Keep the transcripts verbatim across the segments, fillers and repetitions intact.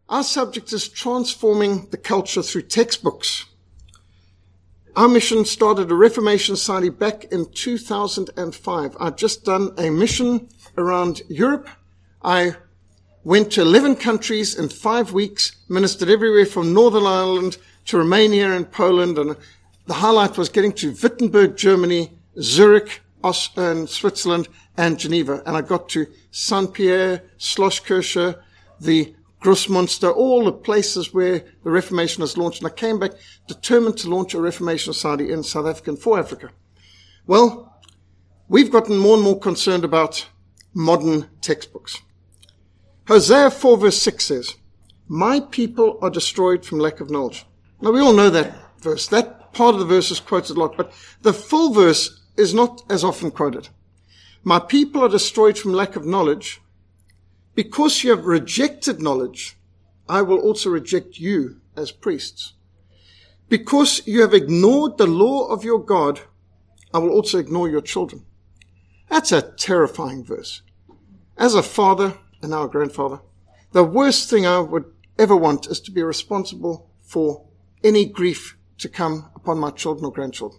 Our subject is transforming the culture through textbooks. Our mission started a Reformation Society back in two thousand five. I'd just done a mission around Europe. I went to eleven countries in five weeks, ministered everywhere from Northern Ireland to Romania and Poland, and the highlight was getting to Wittenberg, Germany, Zurich, and Switzerland, and Geneva. And I got to Saint-Pierre, Schloss-Kirche, the Grossmünster, all the places where the Reformation was launched. And I came back determined to launch a Reformation Society in South Africa and for Africa. Well, we've gotten more and more concerned about modern textbooks. Hosea four verse six says, "My people are destroyed from lack of knowledge." Now we all know that verse. That part of the verse is quoted a lot, but the full verse is not as often quoted. "My people are destroyed from lack of knowledge. Because you have rejected knowledge, I will also reject you as priests. Because you have ignored the law of your God, I will also ignore your children." That's a terrifying verse. As a father and now a grandfather, the worst thing I would ever want is to be responsible for any grief to come upon my children or grandchildren.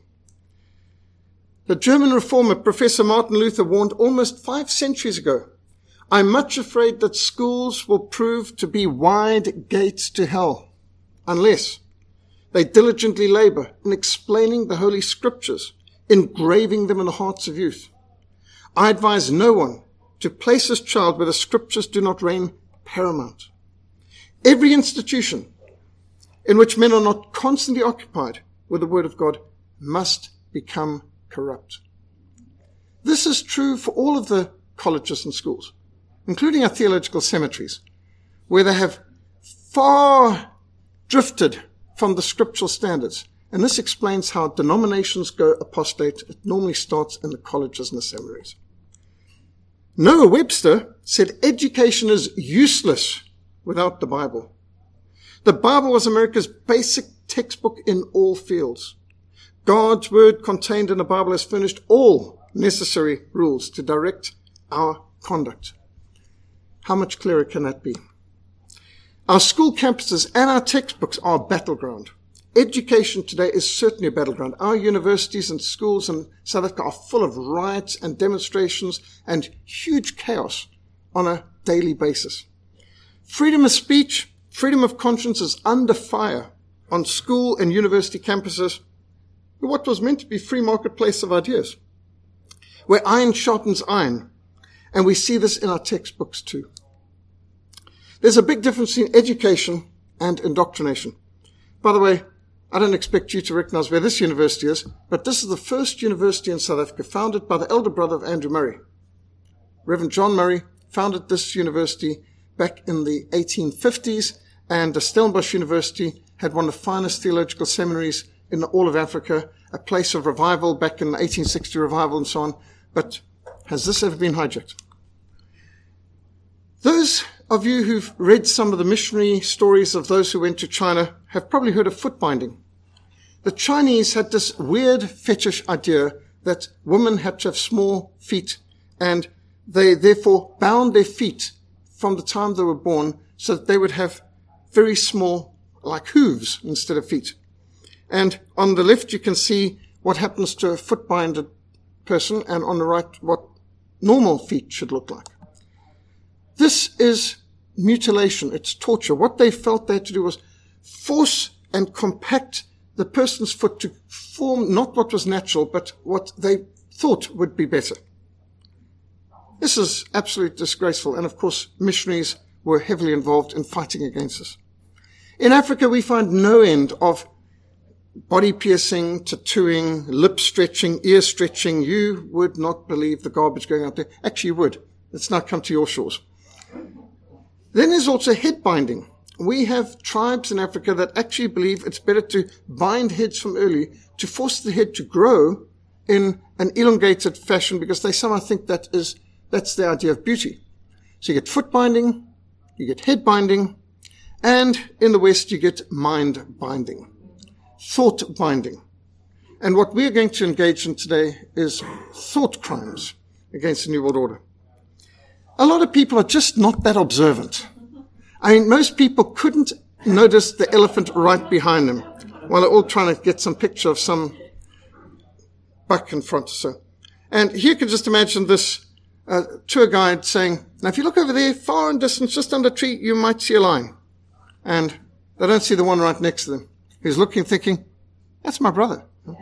The German reformer, Professor Martin Luther, warned almost five centuries ago, "I'm much afraid that schools will prove to be wide gates to hell unless they diligently labor in explaining the Holy Scriptures, engraving them in the hearts of youth. I advise no one to place his child where the Scriptures do not reign paramount. Every institution in which men are not constantly occupied with the Word of God must become corrupt." This is true for all of the colleges and schools, including our theological seminaries, where they have far drifted from the scriptural standards. And this explains how denominations go apostate. It normally starts in the colleges and the seminaries. Noah Webster said education is useless without the Bible. The Bible was America's basic textbook in all fields. God's word contained in the Bible has furnished all necessary rules to direct our conduct. How much clearer can that be? Our school campuses and our textbooks are a battleground. Education today is certainly a battleground. Our universities and schools in South Africa are full of riots and demonstrations and huge chaos on a daily basis. Freedom of speech, freedom of conscience is under fire on school and university campuses, what was meant to be free marketplace of ideas, where iron sharpens iron, and we see this in our textbooks too. There's a big difference between education and indoctrination. By the way, I don't expect you to recognize where this university is, but this is the first university in South Africa founded by the elder brother of Andrew Murray. Reverend John Murray founded this university back in the eighteen fifties, and the Stellenbosch University had one of the finest theological seminaries in all of Africa, a place of revival back in the eighteen sixty revival and so on. But has this ever been hijacked? Those of you who've read some of the missionary stories of those who went to China have probably heard of foot binding. The Chinese had this weird fetish idea that women had to have small feet, and they therefore bound their feet from the time they were born so that they would have very small, like hooves instead of feet. And on the left, you can see what happens to a foot-binded person, and on the right, what normal feet should look like. This is mutilation. It's torture. What they felt they had to do was force and compact the person's foot to form not what was natural, but what they thought would be better. This is absolutely disgraceful. And of course, missionaries were heavily involved in fighting against this. In Africa, we find no end of body piercing, tattooing, lip stretching, ear stretching. You would not believe the garbage going out there. Actually, you would. It's now come to your shores. Then there's also head binding. We have tribes in Africa that actually believe it's better to bind heads from early to force the head to grow in an elongated fashion, because they somehow think that is, that's the idea of beauty. So you get foot binding, you get head binding, and in the West you get mind binding, thought binding. And what we're going to engage in today is thought crimes against the New World Order. A lot of people are just not that observant. I mean, most people couldn't notice the elephant right behind them while they're all trying to get some picture of some buck in front or so. And here you can just imagine this uh, tour guide saying, now if you look over there, far in distance, just under a tree, you might see a lion. And they don't see the one right next to them. He's looking, thinking, that's my brother.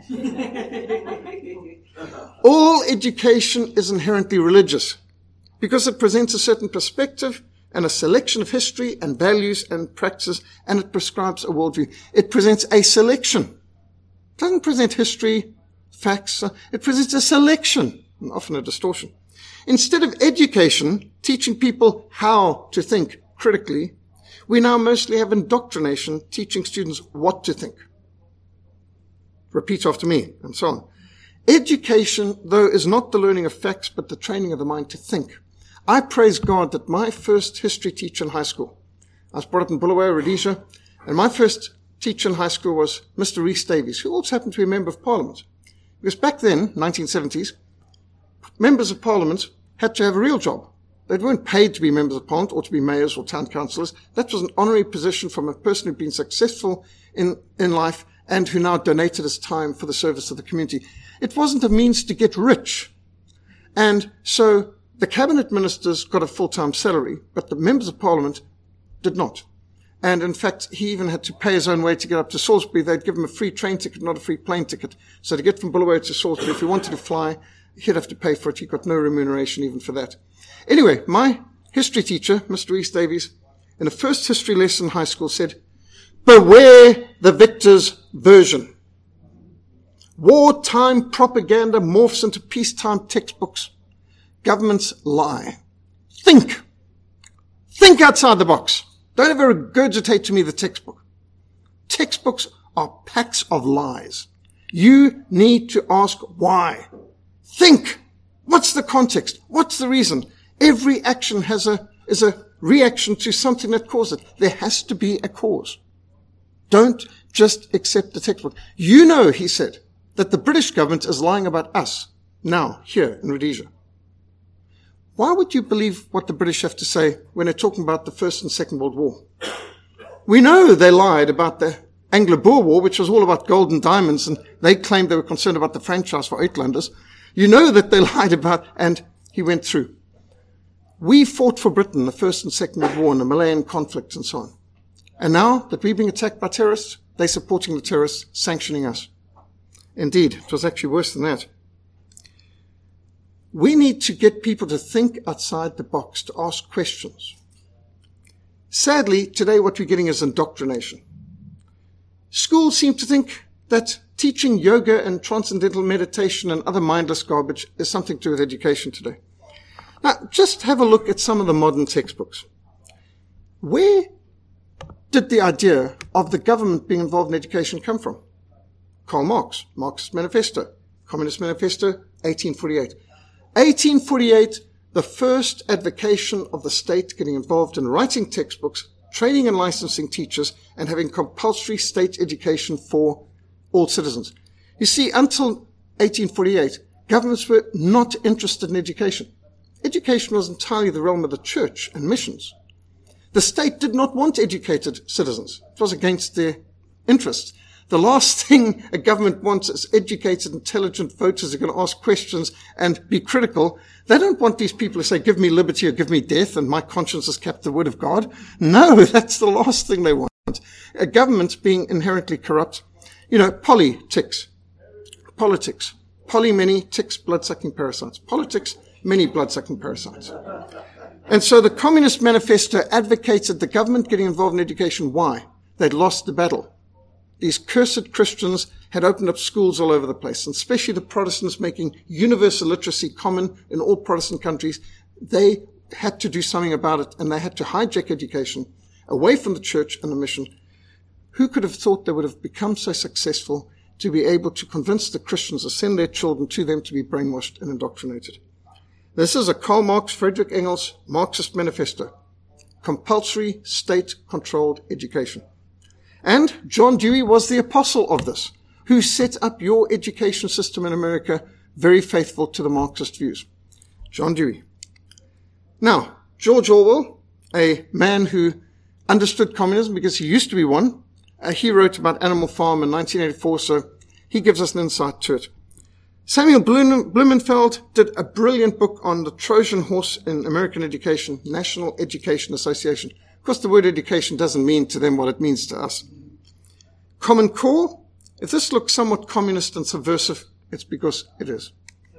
All education is inherently religious because it presents a certain perspective and a selection of history and values and practices, and it prescribes a worldview. It presents a selection. It doesn't present history, facts. It presents a selection, and often a distortion. Instead of education, teaching people how to think critically, we now mostly have indoctrination, teaching students what to think. Repeat after me, and so on. Education, though, is not the learning of facts, but the training of the mind to think. I praise God that my first history teacher in high school, I was brought up in Bulawayo, Rhodesia, and my first teacher in high school was Mister Rhys Davies, who also happened to be a member of Parliament. Because back then, nineteen seventies, members of Parliament had to have a real job. They weren't paid to be members of Parliament or to be mayors or town councillors. That was an honorary position from a person who'd been successful in, in life and who now donated his time for the service of the community. It wasn't a means to get rich. And so the cabinet ministers got a full-time salary, but the members of Parliament did not. And in fact, he even had to pay his own way to get up to Salisbury. They'd give him a free train ticket, not a free plane ticket. So to get from Bulawayo to Salisbury, if he wanted to fly, he'd have to pay for it. He got no remuneration even for that. Anyway, my history teacher, Mister Rhys Davies, in a first history lesson in high school said, beware the victor's version. Wartime propaganda morphs into peacetime textbooks. Governments lie. Think. Think outside the box. Don't ever regurgitate to me the textbook. Textbooks are packs of lies. You need to ask why. Think. What's the context? What's the reason? Every action has a, is a reaction to something that caused it. There has to be a cause. Don't just accept the textbook. You know, he said, that the British government is lying about us now, here in Rhodesia. Why would you believe what the British have to say when they're talking about the First and Second World War? We know they lied about the Anglo-Boer War, which was all about gold and diamonds, and they claimed they were concerned about the franchise for Uitlanders. You know that they lied about, and he went through. We fought for Britain, the First and Second World War, and the Malayan conflict, and so on. And now that we're being attacked by terrorists, they're supporting the terrorists, sanctioning us. Indeed, it was actually worse than that. We need to get people to think outside the box, to ask questions. Sadly, today what we're getting is indoctrination. Schools seem to think that teaching yoga and transcendental meditation and other mindless garbage is something to do with education today. Now, just have a look at some of the modern textbooks. Where did the idea of the government being involved in education come from? Karl Marx, Marxist Manifesto, Communist Manifesto, eighteen forty-eight. eighteen forty-eight, the first advocation of the state getting involved in writing textbooks, training and licensing teachers, and having compulsory state education for all citizens. You see, until eighteen forty-eight, governments were not interested in education. Education was entirely the realm of the church and missions. The state did not want educated citizens. It was against their interests. The last thing a government wants is educated, intelligent voters who are going to ask questions and be critical. They don't want these people to say, give me liberty or give me death, and my conscience has kept the word of God. No, that's the last thing they want. A government being inherently corrupt. You know, poly ticks. Politics. Poly, many, ticks, blood-sucking parasites. Politics, many blood-sucking parasites. And so the Communist Manifesto advocated the government getting involved in education. Why? They'd lost the battle. These cursed Christians had opened up schools all over the place, and especially the Protestants making universal literacy common in all Protestant countries. They had to do something about it, and they had to hijack education away from the church and the mission. Who could have thought they would have become so successful to be able to convince the Christians to send their children to them to be brainwashed and indoctrinated? This is a Karl Marx, Friedrich Engels, Marxist Manifesto. Compulsory state-controlled education. And John Dewey was the apostle of this, who set up your education system in America, very faithful to the Marxist views. John Dewey. Now, George Orwell, a man who understood communism because he used to be one. Uh, he wrote about Animal Farm in nineteen eighty-four, so he gives us an insight to it. Samuel Blumenfeld did a brilliant book on the Trojan horse in American education, National Education Association. Of course, the word education doesn't mean to them what it means to us. Common Core, if this looks somewhat communist and subversive, it's because it is.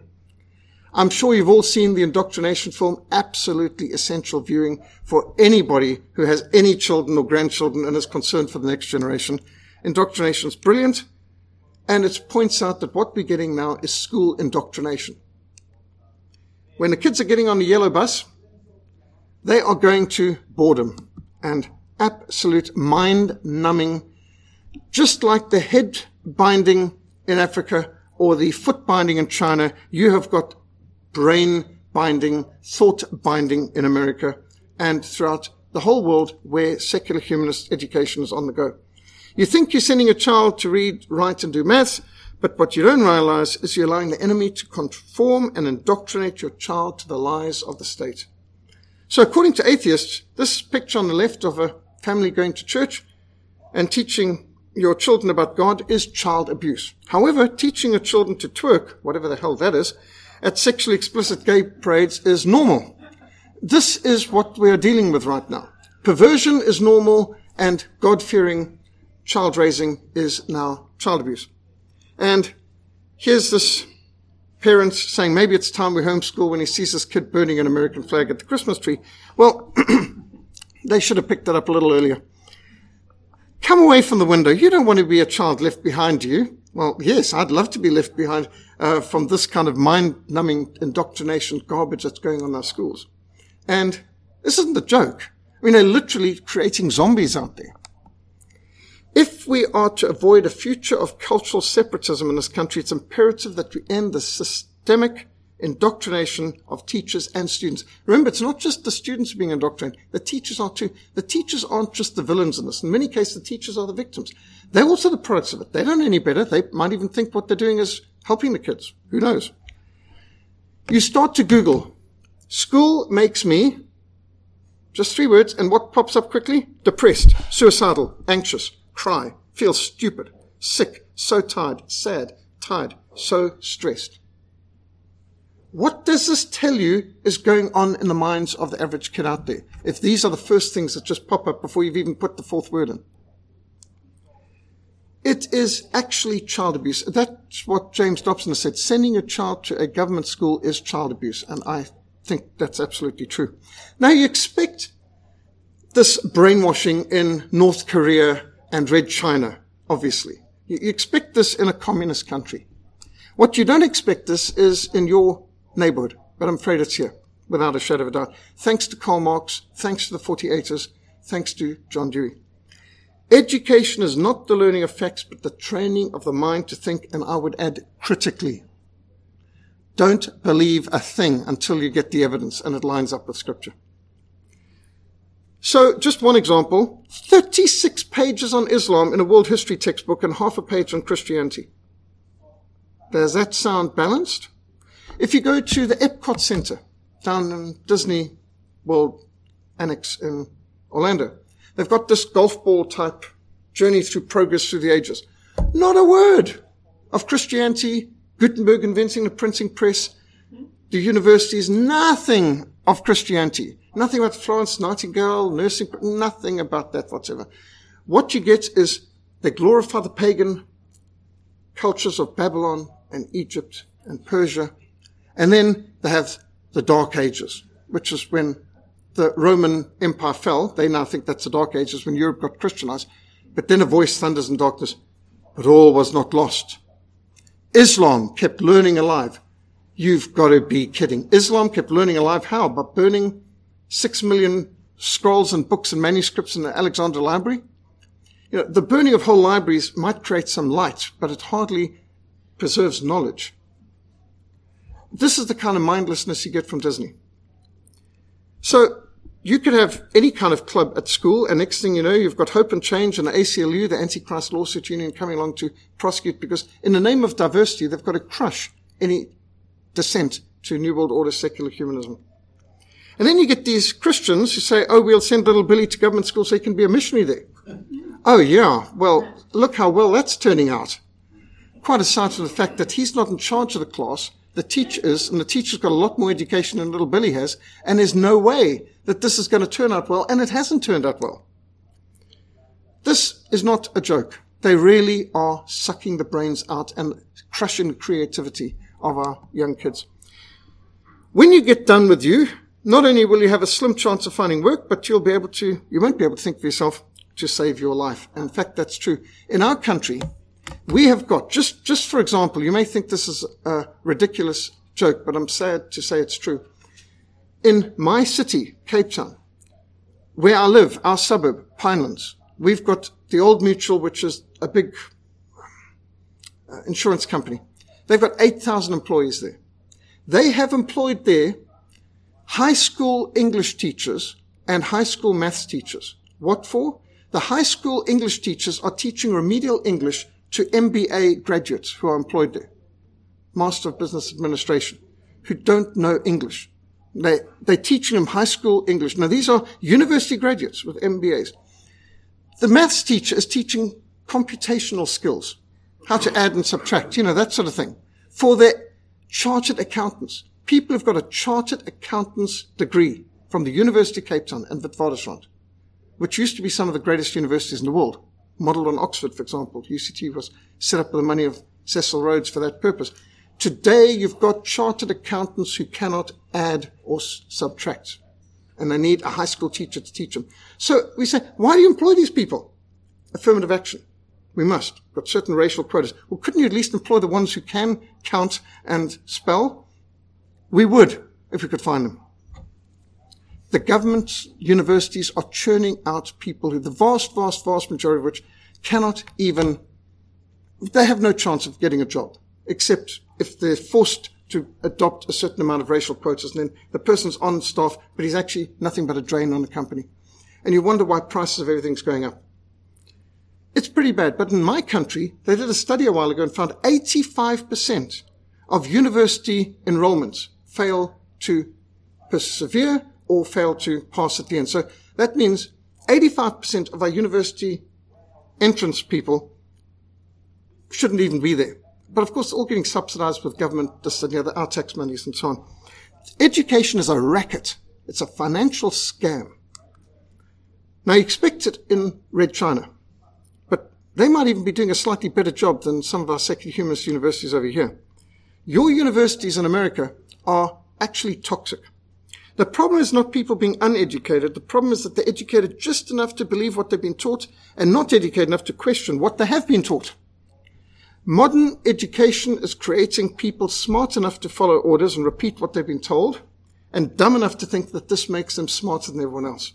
I'm sure you've all seen the indoctrination film, absolutely essential viewing for anybody who has any children or grandchildren and is concerned for the next generation. Indoctrination is brilliant. And it points out that what we're getting now is school indoctrination. When the kids are getting on the yellow bus, they are going to boredom and absolute mind-numbing, just like the head binding in Africa or the foot binding in China, you have got brain binding, thought binding in America and throughout the whole world where secular humanist education is on the go. You think you're sending a child to read, write, and do maths, but what you don't realize is you're allowing the enemy to conform and indoctrinate your child to the lies of the state. So according to atheists, this picture on the left of a family going to church and teaching your children about God is child abuse. However, teaching your children to twerk, whatever the hell that is, at sexually explicit gay parades is normal. This is what we are dealing with right now. Perversion is normal, and God-fearing child raising is now child abuse. And here's this parent saying maybe it's time we homeschool when he sees his kid burning an American flag at the Christmas tree. Well, they should have picked that up a little earlier. Come away from the window. You don't want to be a child left behind, do you? Well, yes, I'd love to be left behind uh, from this kind of mind-numbing indoctrination garbage that's going on in our schools. And this isn't a joke. I mean, they're literally creating zombies out there. If we are to avoid a future of cultural separatism in this country, it's imperative that we end the systemic indoctrination of teachers and students. Remember, it's not just the students being indoctrinated. The teachers are too. The teachers aren't just the villains in this. In many cases, the teachers are the victims. They're also the products of it. They don't know any better. They might even think what they're doing is helping the kids. Who knows? You start to Google, school makes me, just three words, and what pops up quickly? Depressed, suicidal, anxious, cry, feel stupid, sick, so tired, sad, tired, so stressed. What does this tell you is going on in the minds of the average kid out there, if these are the first things that just pop up before you've even put the fourth word in? It is actually child abuse. That's what James Dobson has said. Sending a child to a government school is child abuse, and I think that's absolutely true. Now, you expect this brainwashing in North Korea and Red China, obviously. You expect this in a communist country. What you don't expect this is in your neighborhood, but I'm afraid it's here, without a shadow of a doubt. Thanks to Karl Marx, thanks to the forty-eighters, thanks to John Dewey. Education is not the learning of facts, but the training of the mind to think, and I would add critically. Don't believe a thing until you get the evidence and it lines up with Scripture. So, just one example, thirty-six pages on Islam in a world history textbook and half a page on Christianity. Does that sound balanced? If you go to the Epcot Center down in Disney World Annex in Orlando, they've got this golf ball type journey through progress through the ages. Not a word of Christianity, Gutenberg inventing the printing press, the universities, nothing of Christianity. Nothing about Florence Nightingale, nursing, nothing about that whatsoever. What you get is they glorify the pagan cultures of Babylon and Egypt and Persia. And then they have the Dark Ages, which is when the Roman Empire fell. They now think that's the Dark Ages, when Europe got Christianized. But then a voice thunders in darkness, but all was not lost. Islam kept learning alive. You've got to be kidding. Islam kept learning alive how? By burning six million scrolls and books and manuscripts in the Alexandria Library? You know, the burning of whole libraries might create some light, but it hardly preserves knowledge. This is the kind of mindlessness you get from Disney. So you could have any kind of club at school, and next thing you know, you've got Hope and Change and the A C L U, the Antichrist Lawsuit Union, coming along to prosecute, because in the name of diversity, they've got to crush any dissent to New World Order secular humanism. And then you get these Christians who say, oh, we'll send little Billy to government school so he can be a missionary there. Oh, yeah, well, look how well that's turning out. Quite aside from the fact that he's not in charge of the class, the teacher is, and the teacher's got a lot more education than little Billy has, and there's no way that this is going to turn out well, and it hasn't turned out well. This is not a joke. They really are sucking the brains out and crushing the creativity of our young kids. When you get done with you, not only will you have a slim chance of finding work, but you'll be able to, you won't be able to think for yourself to save your life. And in fact, that's true. In our country, we have got, just, just for example, you may think this is a ridiculous joke, but I'm sad to say it's true. In my city, Cape Town, where I live, our suburb, Pinelands, we've got the Old Mutual, which is a big uh, insurance company. They've got eight thousand employees there. They have employed there high school English teachers and high school maths teachers. What for? The high school English teachers are teaching remedial English to M B A graduates who are employed there, Master of Business Administration, who don't know English. They, they're teaching them high school English. Now, these are university graduates with M B As. The maths teacher is teaching computational skills, how to add and subtract, you know, that sort of thing, for their chartered accountants. People who've got a chartered accountant's degree from the University of Cape Town and Witwatersrand, which used to be some of the greatest universities in the world, modeled on Oxford, for example. U C T was set up with the money of Cecil Rhodes for that purpose. Today, you've got chartered accountants who cannot add or s- subtract, and they need a high school teacher to teach them. So we say, why do you employ these people? Affirmative action. We must. We've got certain racial quotas. Well, couldn't you at least employ the ones who can count and spell? We would, if we could find them. The government universities are churning out people who, the vast, vast, vast majority of which cannot even, they have no chance of getting a job, except if they're forced to adopt a certain amount of racial quotas, and then the person's on staff, but he's actually nothing but a drain on the company. And you wonder why prices of everything's going up. It's pretty bad. But in my country, they did a study a while ago and found eighty-five percent of university enrollments fail to persevere or fail to pass at the end. So that means eighty-five percent of our university entrance people shouldn't even be there. But of course, all getting subsidized with government, this and the other, our tax monies and so on. Education is a racket. It's a financial scam. Now, you expect it in Red China, but they might even be doing a slightly better job than some of our secular humanist universities over here. Your universities in America are actually toxic. The problem is not people being uneducated. The problem is that they're educated just enough to believe what they've been taught and not educated enough to question what they have been taught. Modern education is creating people smart enough to follow orders and repeat what they've been told, and dumb enough to think that this makes them smarter than everyone else.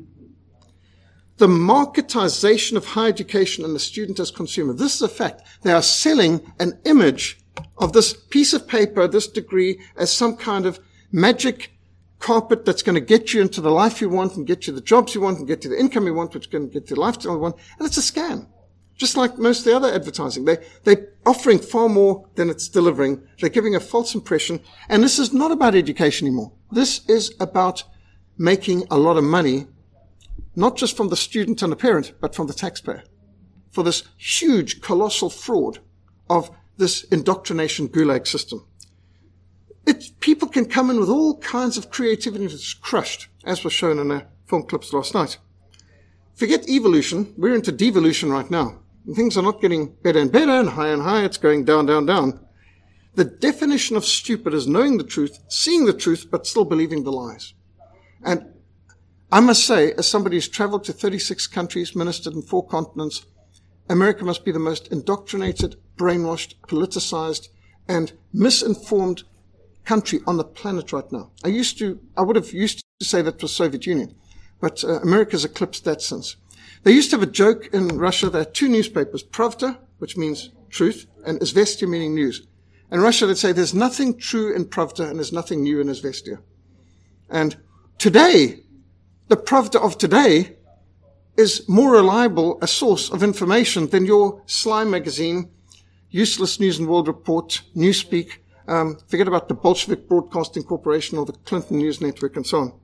The marketization of higher education and the student as consumer. This is a fact. They are selling an image of this piece of paper, this degree, as some kind of magic carpet that's going to get you into the life you want and get you the jobs you want and get you the income you want, which can get you the lifestyle you want. And it's a scam. Just like most of the other advertising. They, they're offering far more than it's delivering. They're giving a false impression. And this is not about education anymore. This is about making a lot of money, not just from the student and the parent, but from the taxpayer, for this huge, colossal fraud of this indoctrination gulag system. It, people can come in with all kinds of creativity that's crushed, as was shown in the film clips last night. Forget evolution. We're into devolution right now. And things are not getting better and better and higher and higher. It's going down, down, down. The definition of stupid is knowing the truth, seeing the truth, but still believing the lies. And I must say, as somebody who's traveled to thirty-six countries, ministered in four continents, America must be the most indoctrinated, brainwashed, politicized, and misinformed country on the planet right now. I used to, I would have used to say that was Soviet Union, but uh, America's eclipsed that since. They used to have a joke in Russia. There are two newspapers, Pravda, which means truth, and Izvestia, meaning news. In Russia, they'd say there's nothing true in Pravda and there's nothing new in Izvestia. And today, the Pravda of today is more reliable a source of information than your Slime magazine, Useless News and World Report, Newspeak, um, forget about the Bolshevik Broadcasting Corporation or the Clinton News Network and so on.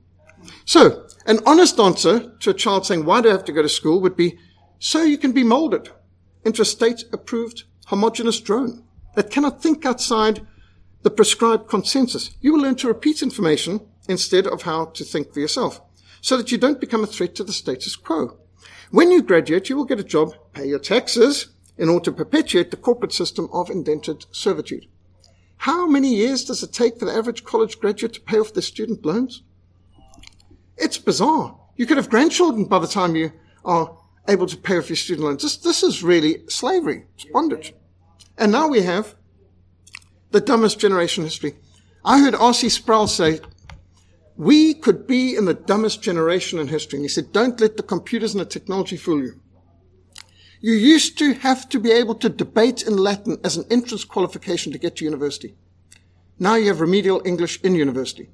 So, an honest answer to a child saying, why do I have to go to school, would be, so you can be molded into a state-approved, homogeneous drone that cannot think outside the prescribed consensus. You will learn to repeat information instead of how to think for yourself, so that you don't become a threat to the status quo. When you graduate, you will get a job, pay your taxes, in order to perpetuate the corporate system of indentured servitude. How many years does it take for the average college graduate to pay off their student loans? It's bizarre. You could have grandchildren by the time you are able to pay off your student loans. This, this is really slavery. It's bondage. And now we have the dumbest generation in history. I heard R C Sproul say, we could be in the dumbest generation in history. And he said, don't let the computers and the technology fool you. You used to have to be able to debate in Latin as an entrance qualification to get to university. Now you have remedial English in university.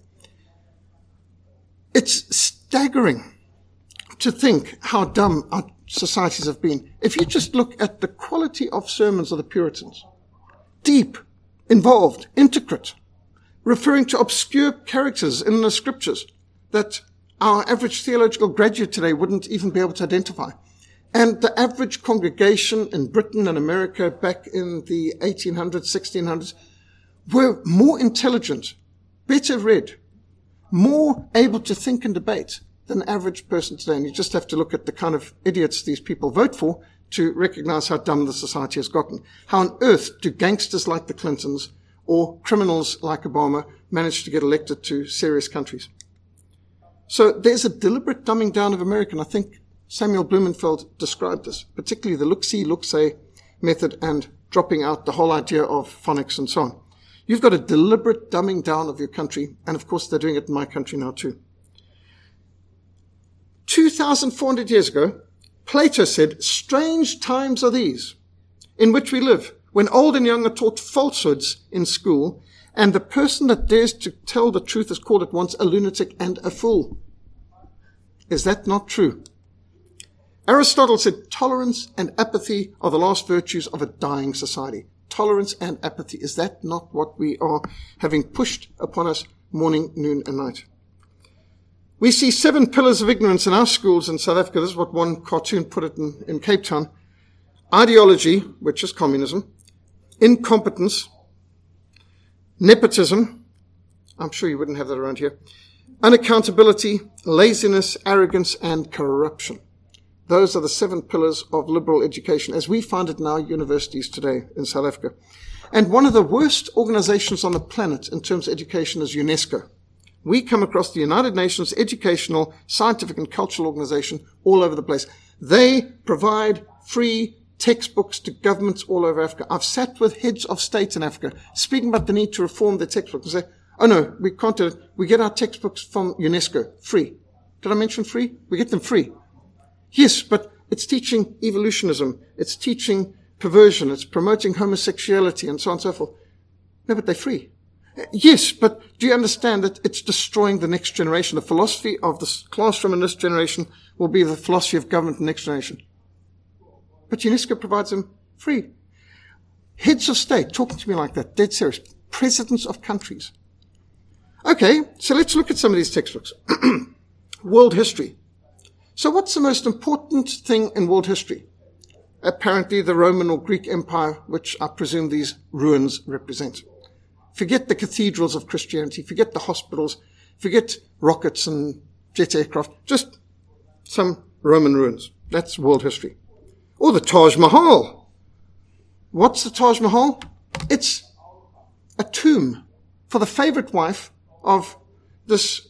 It's staggering to think how dumb our societies have been. If you just look at the quality of sermons of the Puritans, deep, involved, intricate, referring to obscure characters in the scriptures that our average theological graduate today wouldn't even be able to identify. And the average congregation in Britain and America back in the eighteen hundreds, sixteen hundreds were more intelligent, better read, more able to think and debate than the average person today. And you just have to look at the kind of idiots these people vote for to recognize how dumb the society has gotten. How on earth do gangsters like the Clintons or criminals like Obama manage to get elected to serious countries? So there's a deliberate dumbing down of America, and I think Samuel Blumenfeld described this, particularly the look-see, look-say method and dropping out the whole idea of phonics and so on. You've got a deliberate dumbing down of your country, and of course they're doing it in my country now too. two thousand four hundred years ago, Plato said, strange times are these in which we live, when old and young are taught falsehoods in school, and the person that dares to tell the truth is called at once a lunatic and a fool. Is that not true? Aristotle said tolerance and apathy are the last virtues of a dying society. Tolerance and apathy. Is that not what we are having pushed upon us morning, noon, and night? We see seven pillars of ignorance in our schools in South Africa. This is what one cartoon put it in, in Cape Town. Ideology, which is communism. Incompetence. Nepotism. I'm sure you wouldn't have that around here. Unaccountability, laziness, arrogance, and corruption. Those are the seven pillars of liberal education as we find it in our universities today in South Africa. And one of the worst organizations on the planet in terms of education is UNESCO. We come across the United Nations Educational, Scientific and Cultural Organization all over the place. They provide free textbooks to governments all over Africa. I've sat with heads of state in Africa speaking about the need to reform their textbooks and say, oh no, we can't do it. We get our textbooks from UNESCO free. Did I mention free? We get them free. Yes, but it's teaching evolutionism. It's teaching perversion. It's promoting homosexuality and so on and so forth. No, but they're free. Yes, but do you understand that it's destroying the next generation? The philosophy of the classroom in this generation will be the philosophy of government in the next generation. But UNESCO provides them free. Heads of state talking to me like that, dead serious. Presidents of countries. Okay, so let's look at some of these textbooks. World history. So what's the most important thing in world history? Apparently the Roman or Greek Empire, which I presume these ruins represent. Forget the cathedrals of Christianity, forget the hospitals, forget rockets and jet aircraft, just some Roman ruins. That's world history. Or the Taj Mahal. What's the Taj Mahal? It's a tomb for the favorite wife of this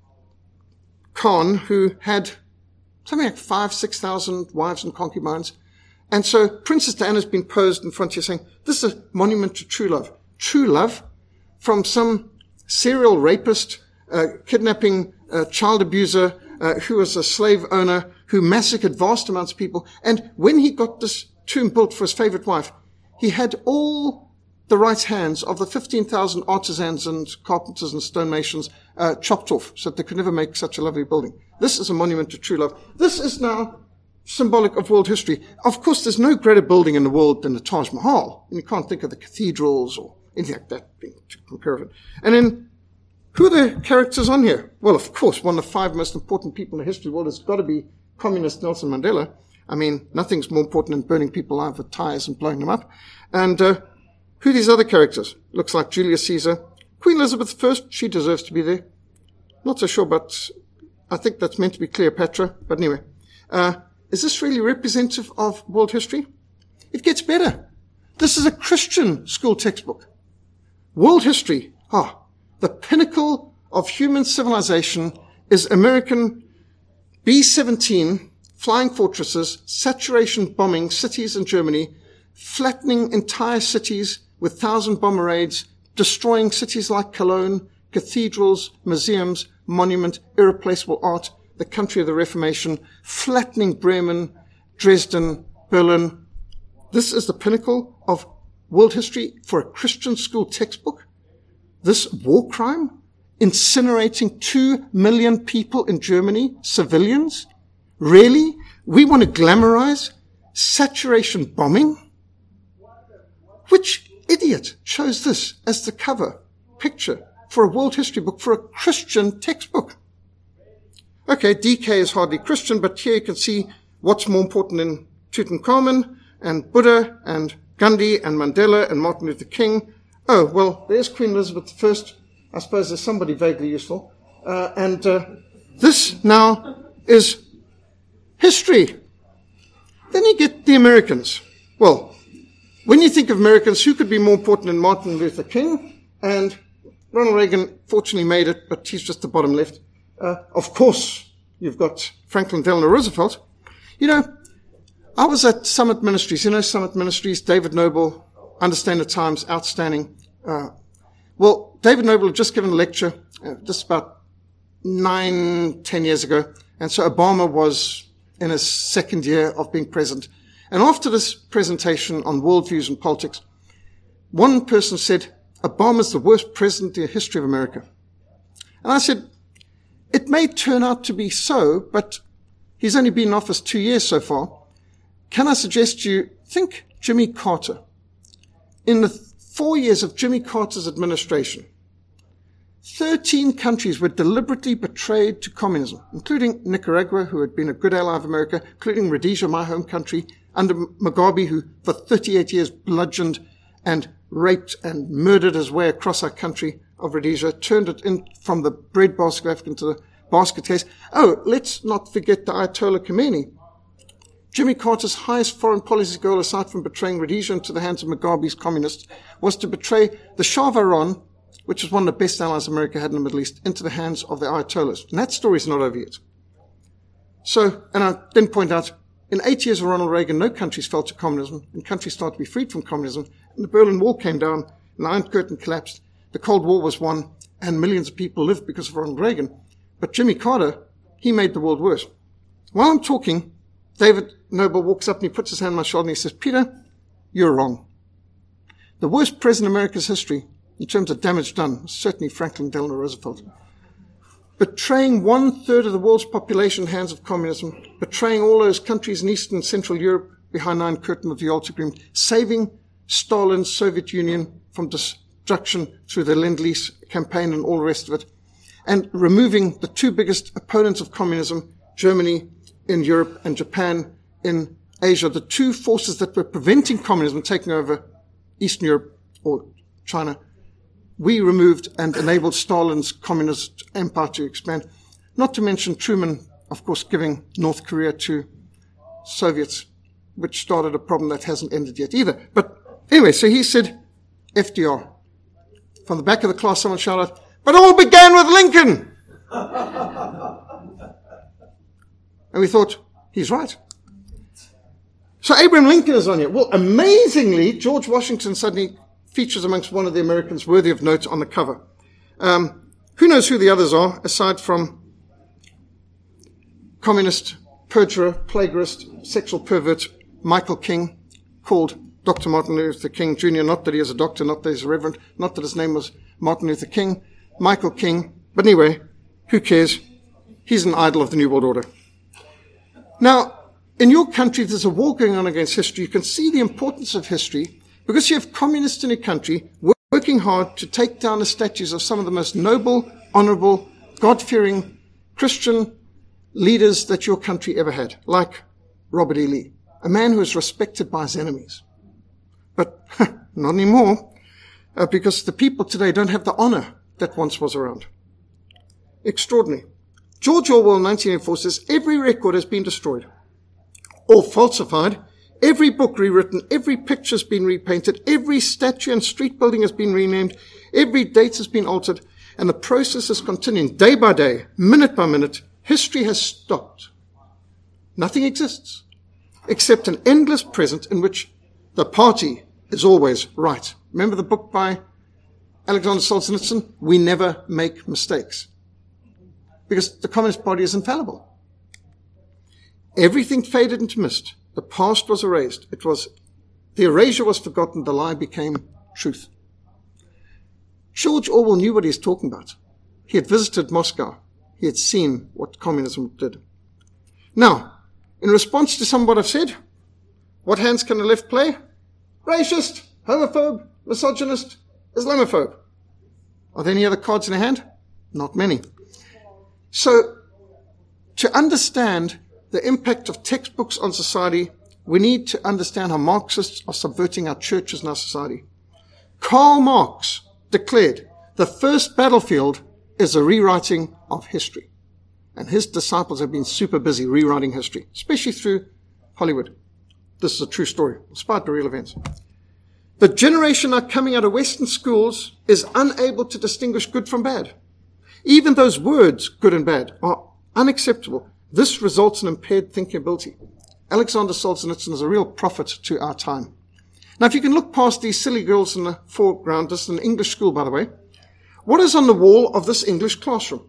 Khan who had something like five, six thousand wives and concubines. And so Princess Diana has been posed in front here saying, this is a monument to true love. True love from some serial rapist, uh, kidnapping uh, child abuser, uh, who was a slave owner, who massacred vast amounts of people. And when he got this tomb built for his favorite wife, he had all the right hands of the fifteen thousand artisans and carpenters and stonemasons uh, chopped off so that they could never make such a lovely building. This is a monument to true love. This is now symbolic of world history. Of course, there's no greater building in the world than the Taj Mahal. And you can't think of the cathedrals or anything like that being to compare it. And then Who are the characters on here? Well, of course, one of the five most important people in the history of the world has got to be communist Nelson Mandela. I mean, nothing's more important than burning people alive with tires and blowing them up. And uh, who are these other characters? Looks like Julius Caesar. Queen Elizabeth the First, she deserves to be there. Not so sure, but I think that's meant to be Cleopatra. But anyway, uh, is this really representative of world history? It gets better. This is a Christian school textbook. World history, ah, the pinnacle of human civilization is American B seventeen flying fortresses, saturation bombing cities in Germany, flattening entire cities with thousand bomber raids, destroying cities like Cologne, cathedrals, museums, monument, irreplaceable art, the country of the Reformation, flattening Bremen, Dresden, Berlin. This is the pinnacle of world history for a Christian school textbook. This war crime, incinerating two million people in Germany, civilians. Really? We want to glamorize saturation bombing? Which idiot chose this as the cover picture for a world history book, for a Christian textbook? Okay, D K is hardly Christian, but here you can see what's more important than Tutankhamun and Buddha and Gandhi and Mandela and Martin Luther King. Oh, well, there's Queen Elizabeth the First. I suppose there's somebody vaguely useful. Uh, and uh, this now is history. Then you get the Americans. Well, when you think of Americans, who could be more important than Martin Luther King? And Ronald Reagan fortunately made it, but he's just the bottom left. Uh, of course, you've got Franklin Delano Roosevelt. You know, I was at Summit Ministries. You know Summit Ministries, David Noble, Understand the Times, outstanding. Uh, well, David Noble had just given a lecture uh, just about nine, ten years ago. And so Obama was in his second year of being president. And after this presentation on worldviews and politics, one person said, Obama's the worst president in the history of America. And I said, it may turn out to be so, but he's only been in office two years so far. Can I suggest you think Jimmy Carter? In the four years of Jimmy Carter's administration, thirteen countries were deliberately betrayed to communism, including Nicaragua, who had been a good ally of America, including Rhodesia, my home country, under Mugabe, who for thirty-eight years bludgeoned and raped and murdered his way across our country of Rhodesia, turned it in from the bread basket of Africa into the basket case. Oh, let's not forget the Ayatollah Khomeini. Jimmy Carter's highest foreign policy goal, aside from betraying Rhodesia into the hands of Mugabe's communists, was to betray the Shah of Iran, which was one of the best allies America had in the Middle East, into the hands of the Ayatollahs. And that story's not over yet. So, and I then point out, in eight years of Ronald Reagan, no countries fell to communism, and countries started to be freed from communism, and the Berlin Wall came down, and the Iron Curtain collapsed, the Cold War was won, and millions of people lived because of Ronald Reagan. But Jimmy Carter, he made the world worse. While I'm talking, David Noble walks up and he puts his hand on my shoulder and he says, Peter, you're wrong. The worst president in America's history, in terms of damage done, was certainly Franklin Delano Roosevelt. Betraying one-third of the world's population in the hands of communism, betraying all those countries in Eastern and Central Europe behind the Iron Curtain of the Yalta Agreement, saving Stalin's Soviet Union from destruction through the Lend-Lease campaign and all the rest of it, and removing the two biggest opponents of communism, Germany in Europe and Japan in Asia, the two forces that were preventing communism taking over Eastern Europe or China. We removed and enabled Stalin's communist empire to expand. Not to mention Truman, of course, giving North Korea to Soviets, which started a problem that hasn't ended yet either. But anyway, so he said, F D R. From the back of the class, someone shouted out, but it all began with Lincoln! And we thought, he's right. So Abraham Lincoln is on here. Well, amazingly, George Washington suddenly features amongst one of the Americans worthy of note on the cover. Um, who knows who the others are, aside from communist, perjurer, plagiarist, sexual pervert, Michael King, called Doctor Martin Luther King Junior Not that he is a doctor, not that he's a reverend, not that his name was Martin Luther King, Michael King. But anyway, who cares? He's an idol of the New World Order. Now, in your country, there's a war going on against history. You can see the importance of history because you have communists in your country working hard to take down the statues of some of the most noble, honorable, God-fearing Christian leaders that your country ever had, like Robert E. Lee, a man who was respected by his enemies. But not anymore, uh, because the people today don't have the honor that once was around. Extraordinary. George Orwell in nineteen eighty-four says, every record has been destroyed or falsified, every book rewritten, every picture has been repainted, every statue and street building has been renamed, every date has been altered, and the process is continuing day by day, minute by minute. History has stopped. Nothing exists except an endless present in which the party is always right. Remember the book by Alexander Solzhenitsyn? We never make mistakes. Because the Communist Party is infallible. Everything faded into mist. The past was erased. It was, the erasure was forgotten. The lie became truth. George Orwell knew what he was talking about. He had visited Moscow. He had seen what communism did. Now, in response to some of what I've said, what hands can the left play? Racist, homophobe, misogynist, Islamophobe. Are there any other cards in their hand? Not many. So, to understand the impact of textbooks on society, we need to understand how Marxists are subverting our churches and our society. Karl Marx declared the first battlefield is a rewriting of history. And his disciples have been super busy rewriting history, especially through Hollywood. This is a true story, inspired by real events. The generation now coming out of Western schools is unable to distinguish good from bad. Even those words, good and bad, are unacceptable. This results in impaired thinking ability. Alexander Solzhenitsyn is a real prophet to our time. Now, if you can look past these silly girls in the foreground, this is an English school, by the way. What is on the wall of this English classroom?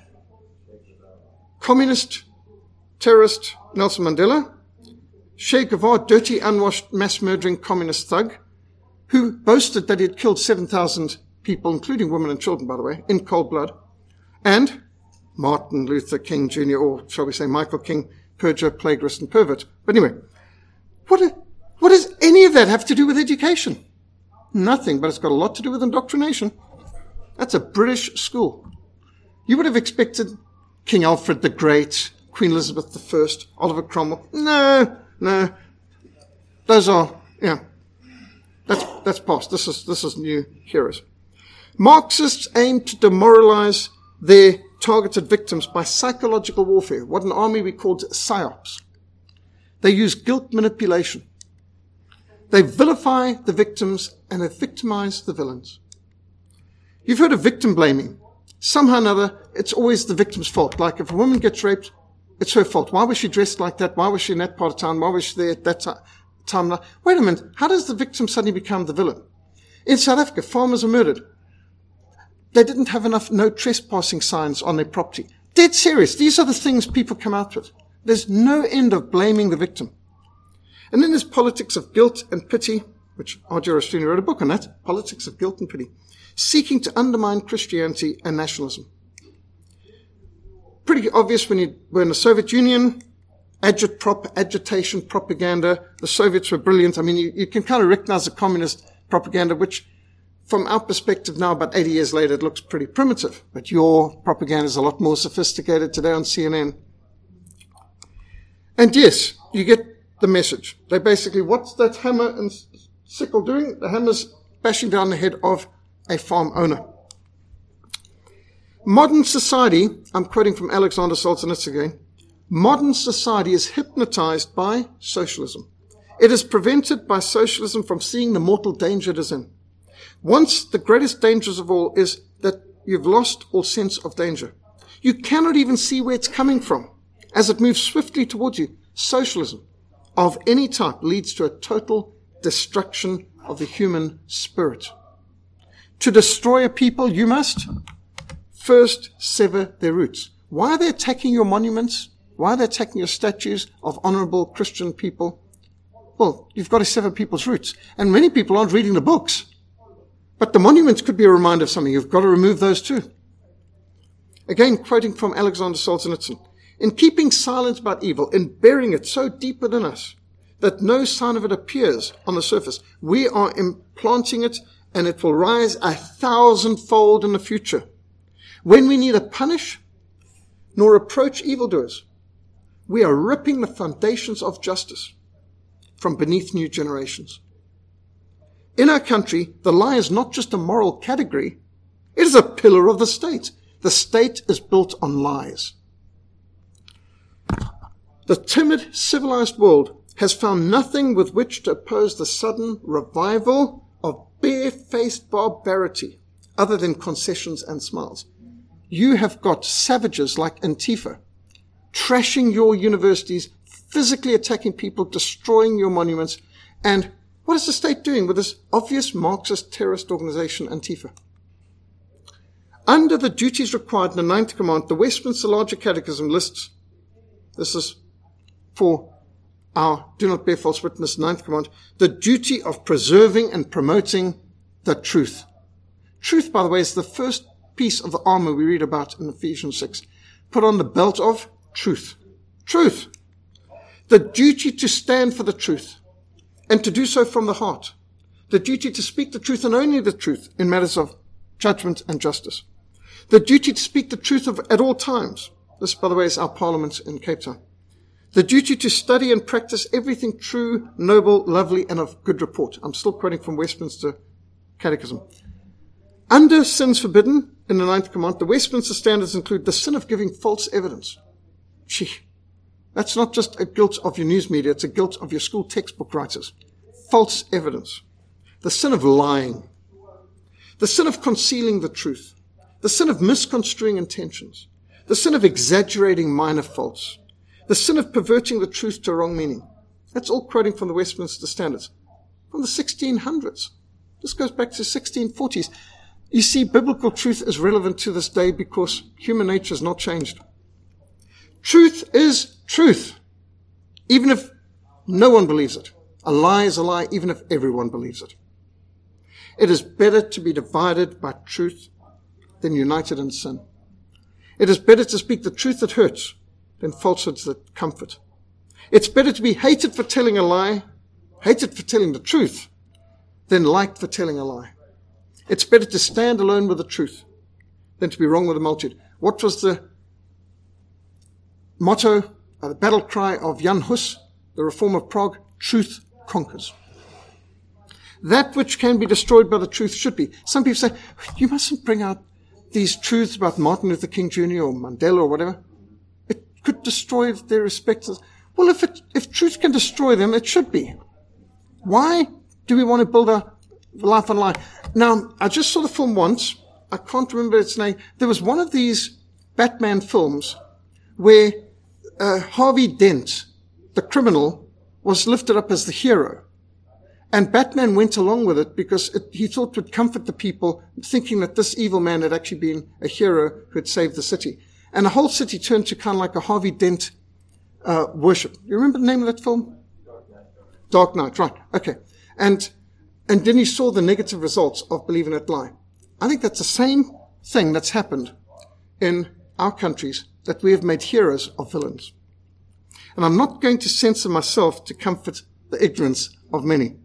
Communist, terrorist Nelson Mandela, Che Guevara, dirty, unwashed, mass-murdering communist thug, who boasted that he had killed seven thousand people, including women and children, by the way, in cold blood, and Martin Luther King Junior, or shall we say Michael King, perjurer, plagiarist, and pervert. But anyway, what, what does any of that have to do with education? Nothing, but it's got a lot to do with indoctrination. That's a British school. You would have expected King Alfred the Great, Queen Elizabeth the First, Oliver Cromwell. No, no. Those are, yeah, that's, that's past. This is, this is new heroes. Marxists aim to demoralize their targeted victims by psychological warfare, what in army we called psyops. They use guilt manipulation. They vilify the victims and they victimize the villains. You've heard of victim blaming. Somehow or another, it's always the victim's fault. Like if a woman gets raped, it's her fault. Why was she dressed like that? Why was she in that part of town? Why was she there at that t- time? Wait a minute. How does the victim suddenly become the villain? In South Africa, farmers are murdered. They didn't have enough no trespassing signs on their property. Dead serious. These are the things people come out with. There's no end of blaming the victim. And then there's politics of guilt and pity, which R J Rushdoony wrote a book on that, Politics of Guilt and Pity, seeking to undermine Christianity and nationalism. Pretty obvious when you were in the Soviet Union, agitprop, agitation, propaganda. The Soviets were brilliant. I mean, you, you can kind of recognize the communist propaganda, which from our perspective now, about eighty years later, it looks pretty primitive. But your propaganda is a lot more sophisticated today on C N N. And yes, you get the message. They basically, what's that hammer and sickle doing? The hammer's bashing down the head of a farm owner. Modern society, I'm quoting from Alexander Solzhenitsyn again, modern society is hypnotized by socialism. It is prevented by socialism from seeing the mortal danger it is in. Once the greatest dangers of all is that you've lost all sense of danger. You cannot even see where it's coming from. As it moves swiftly towards you, socialism of any type leads to a total destruction of the human spirit. To destroy a people, you must first sever their roots. Why are they attacking your monuments? Why are they attacking your statues of honorable Christian people? Well, you've got to sever people's roots. And many people aren't reading the books. But the monuments could be a reminder of something. You've got to remove those too. Again, quoting from Alexander Solzhenitsyn, in keeping silent about evil, in burying it so deep within us that no sign of it appears on the surface, we are implanting it and it will rise a thousandfold in the future. When we neither punish nor approach evildoers, we are ripping the foundations of justice from beneath new generations. In our country, the lie is not just a moral category, it is a pillar of the state. The state is built on lies. The timid, civilized world has found nothing with which to oppose the sudden revival of bare-faced barbarity other than concessions and smiles. You have got savages like Antifa trashing your universities, physically attacking people, destroying your monuments. And what is the state doing with this obvious Marxist terrorist organization, Antifa? Under the duties required in the Ninth Command, the Westminster Larger Catechism lists, this is for our do not bear false witness, Ninth Command, the duty of preserving and promoting the truth. Truth, by the way, is the first piece of the armor we read about in Ephesians six. Put on the belt of truth. Truth. The duty to stand for the truth and to do so from the heart. The duty to speak the truth and only the truth in matters of judgment and justice. The duty to speak the truth of, at all times. This, by the way, is our parliament in Cape Town. The duty to study and practice everything true, noble, lovely, and of good report. I'm still quoting from Westminster Catechism. Under sins forbidden in the Ninth Command, the Westminster Standards include the sin of giving false evidence. Gee, that's not just a guilt of your news media, it's a guilt of your school textbook writers. False evidence. The sin of lying. The sin of concealing the truth. The sin of misconstruing intentions. The sin of exaggerating minor faults. The sin of perverting the truth to a wrong meaning. That's all quoting from the Westminster Standards. From the sixteen hundreds. This goes back to the sixteen forties. You see, biblical truth is relevant to this day because human nature has not changed. Truth is truth, even if no one believes it. A lie is a lie, even if everyone believes it. It is better to be divided by truth than united in sin. It is better to speak the truth that hurts than falsehoods that comfort. It's better to be hated for telling a lie, hated for telling the truth, than liked for telling a lie. It's better to stand alone with the truth than to be wrong with the multitude. What was the motto, uh, the battle cry of Jan Hus, the Reform of Prague? Truth conquers. That which can be destroyed by the truth should be. Some people say, you mustn't bring out these truths about Martin Luther King Junior or Mandela or whatever. It could destroy their respects. Well, if it, if truth can destroy them, it should be. Why do we want to build a life on lie? Now, I just saw the film once. I can't remember its name. There was one of these Batman films where uh, Harvey Dent, the criminal, was lifted up as the hero. And Batman went along with it because it, he thought it would comfort the people, thinking that this evil man had actually been a hero who had saved the city. And the whole city turned to kind of like a Harvey Dent uh, worship. You remember the name of that film? Dark Knight. Dark Knight, right. Okay. And and then he saw the negative results of believing that lie. I think that's the same thing that's happened in our countries, that we have made heroes of villains. And I'm not going to censor myself to comfort the ignorance of many.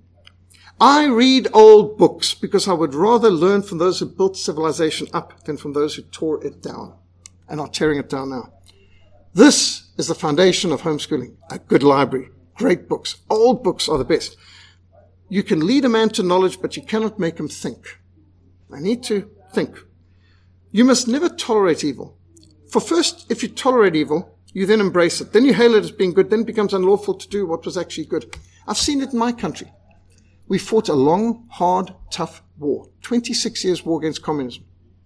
I read old books because I would rather learn from those who built civilization up than from those who tore it down and are tearing it down now. This is the foundation of homeschooling. A good library, great books. Old books are the best. You can lead a man to knowledge, but you cannot make him think. I need to think. You must never tolerate evil. For first, if you tolerate evil, you then embrace it. Then you hail it as being good. Then it becomes unlawful to do what was actually good. I've seen it in my country. We fought a long, hard, tough war. twenty-six years war against communism.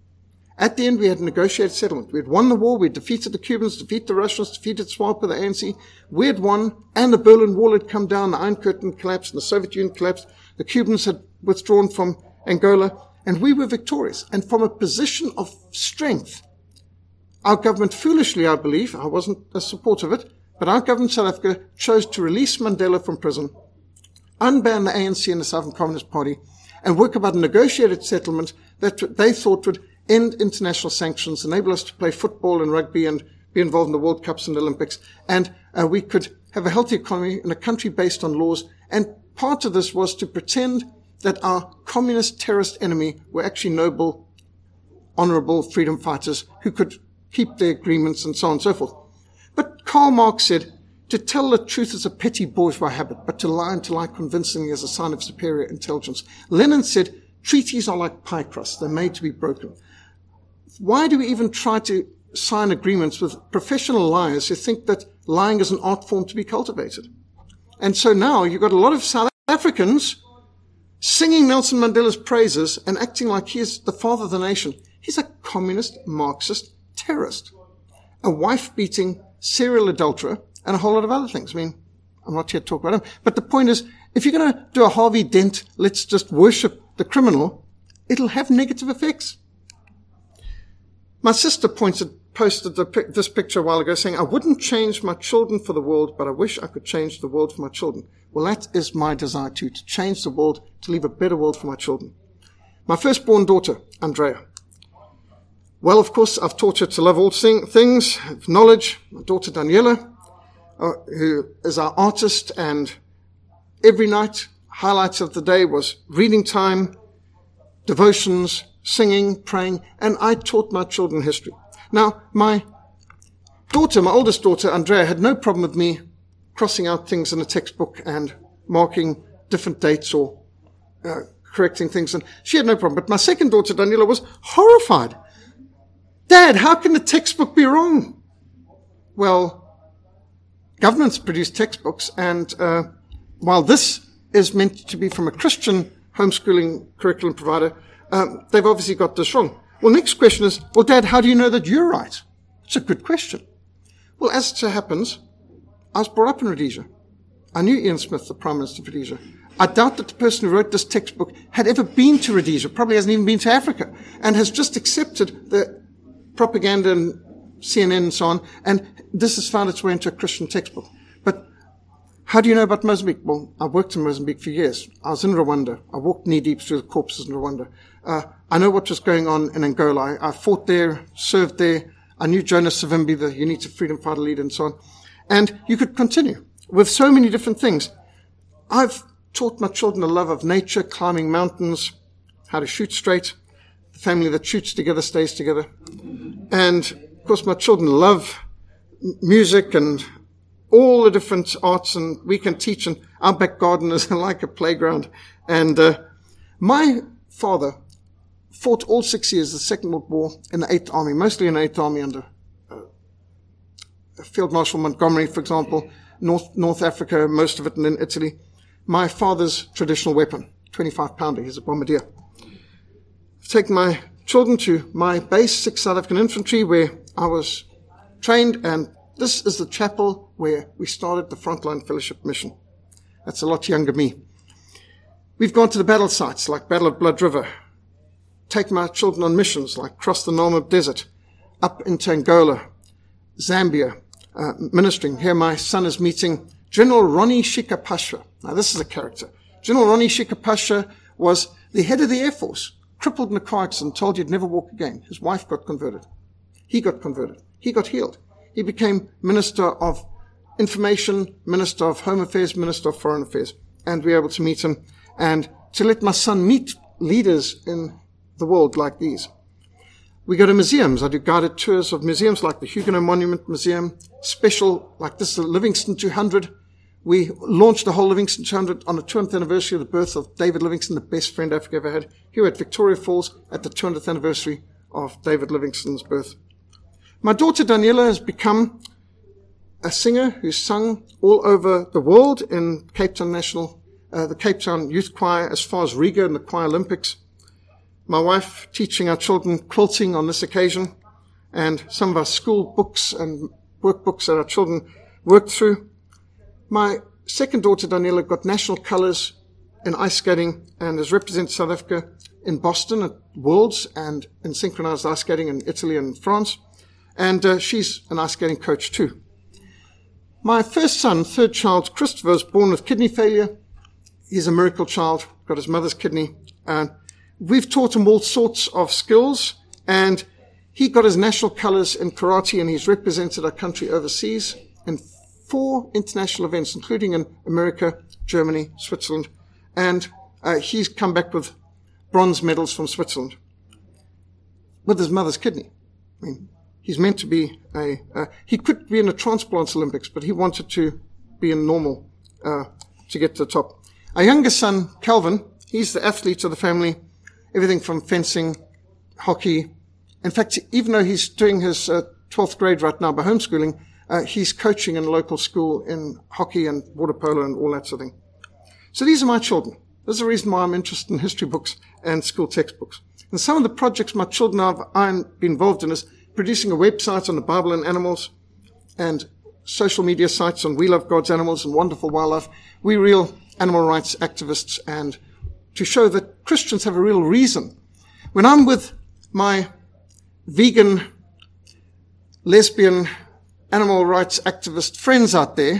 At the end, we had a negotiated settlement. We had won the war. We had defeated the Cubans, defeated the Russians, defeated SWAPO, the A N C. We had won, and the Berlin Wall had come down. The Iron Curtain collapsed, and the Soviet Union collapsed. The Cubans had withdrawn from Angola, and we were victorious. And from a position of strength, our government, foolishly, I believe, I wasn't a supporter of it, but our government in South Africa chose to release Mandela from prison, unban the A N C and the Southern Communist Party, and work about a negotiated settlement that they thought would end international sanctions, enable us to play football and rugby and be involved in the World Cups and the Olympics, and uh, we could have a healthy economy in a country based on laws. And part of this was to pretend that our communist terrorist enemy were actually noble honorable freedom fighters who could keep their agreements and so on and so forth. But Karl Marx said, to tell the truth is a petty bourgeois habit, but to lie and to lie convincingly is a sign of superior intelligence. Lenin said, treaties are like pie crusts. They're made to be broken. Why do we even try to sign agreements with professional liars who think that lying is an art form to be cultivated? And so now you've got a lot of South Africans singing Nelson Mandela's praises and acting like he is the father of the nation. He's a communist, Marxist terrorist, a wife-beating serial adulterer, and a whole lot of other things. I mean, I'm not here to talk about him. But the point is, if you're going to do a Harvey Dent, let's just worship the criminal, it'll have negative effects. My sister pointed, posted the, this picture a while ago saying, I wouldn't change my children for the world, but I wish I could change the world for my children. Well, that is my desire too, to change the world, to leave a better world for my children. My firstborn daughter, Andrea. Well, of course, I've taught her to love all things, knowledge. My daughter, Daniela, uh, who is our artist, and every night, highlights of the day was reading time, devotions, singing, praying, and I taught my children history. Now, my daughter, my oldest daughter, Andrea, had no problem with me crossing out things in a textbook and marking different dates or uh, correcting things, and she had no problem. But my second daughter, Daniela, was horrified. Dad, how can the textbook be wrong? Well, governments produce textbooks, and uh, while this is meant to be from a Christian homeschooling curriculum provider, um, they've obviously got this wrong. Well, next question is, well, Dad, how do you know that you're right? It's a good question. Well, as it so happens, I was brought up in Rhodesia. I knew Ian Smith, the Prime Minister of Rhodesia. I doubt that the person who wrote this textbook had ever been to Rhodesia, probably hasn't even been to Africa, and has just accepted the propaganda and C N N and so on, and this has found its way into a Christian textbook. But how do you know about Mozambique? Well, I worked in Mozambique for years. I was in Rwanda. I walked knee-deep through the corpses in Rwanda. Uh, I know what was going on in Angola. I, I fought there, served there. I knew Jonas Savimbi, the UNITA freedom fighter leader, and so on. And you could continue with so many different things. I've taught my children the love of nature, climbing mountains, how to shoot straight. The family that shoots together stays together. And, of course, my children love music and all the different arts, and we can teach, and our back garden is like a playground. And uh, my father fought all six years of the Second World War in the Eighth Army, mostly in the Eighth Army under uh, Field Marshal Montgomery, for example, North, North Africa, most of it, and then Italy. My father's traditional weapon, twenty-five pounder, he's a bombardier. I've taken my children to my base, sixth South African Infantry, where I was trained, and this is the chapel where we started the Frontline Fellowship mission. That's a lot younger me. We've gone to the battle sites like Battle of Blood River, taken my children on missions like cross the Namib Desert, up into Angola, Zambia, uh, ministering. Here my son is meeting General Ronnie Shikapasha. Now this is a character. General Ronnie Shikapasha was the head of the Air Force, crippled in a car accident, told he'd never walk again. His wife got converted. He got converted. He got healed. He became Minister of Information, Minister of Home Affairs, Minister of Foreign Affairs. And we were able to meet him and to let my son meet leaders in the world like these. We go to museums. I do guided tours of museums like the Huguenot Monument Museum, special like this, the Livingston two hundred. We launched the whole Livingston two hundred on the two hundredth anniversary of the birth of David Livingstone, the best friend Africa ever had, here at Victoria Falls at the two hundredth anniversary of David Livingstone's birth. My daughter Daniela has become a singer who's sung all over the world in Cape Town National, uh, the Cape Town Youth Choir, as far as Riga and the Choir Olympics. My wife teaching our children quilting on this occasion, and some of our school books and workbooks that our children worked through. My second daughter, Daniela, got national colours in ice skating and has represented South Africa in Boston at Worlds and in synchronized ice skating in Italy and France. And uh, she's an ice skating coach too. My first son, third child, Christopher, was born with kidney failure. He's a miracle child, got his mother's kidney. And we've taught him all sorts of skills. And he got his national colors in karate, and he's represented our country overseas in four international events, including in America, Germany, Switzerland. And uh, he's come back with bronze medals from Switzerland. with his mother's kidney. I mean, he's meant to be a, uh, he could be in the transplants Olympics, but he wanted to be in normal, uh, to get to the top. Our youngest son, Calvin, he's the athlete of the family, everything from fencing, hockey. In fact, even though he's doing his uh, twelfth grade right now by homeschooling, uh, he's coaching in a local school in hockey and water polo and all that sort of thing. So these are my children. There's a reason why I'm interested in history books and school textbooks. And some of the projects my children have I've been involved in is producing a website on the Bible and animals and social media sites on We Love God's Animals and Wonderful Wildlife. We real animal rights activists, and to show that Christians have a real reason. When I'm with my vegan, lesbian, animal rights activist friends out there,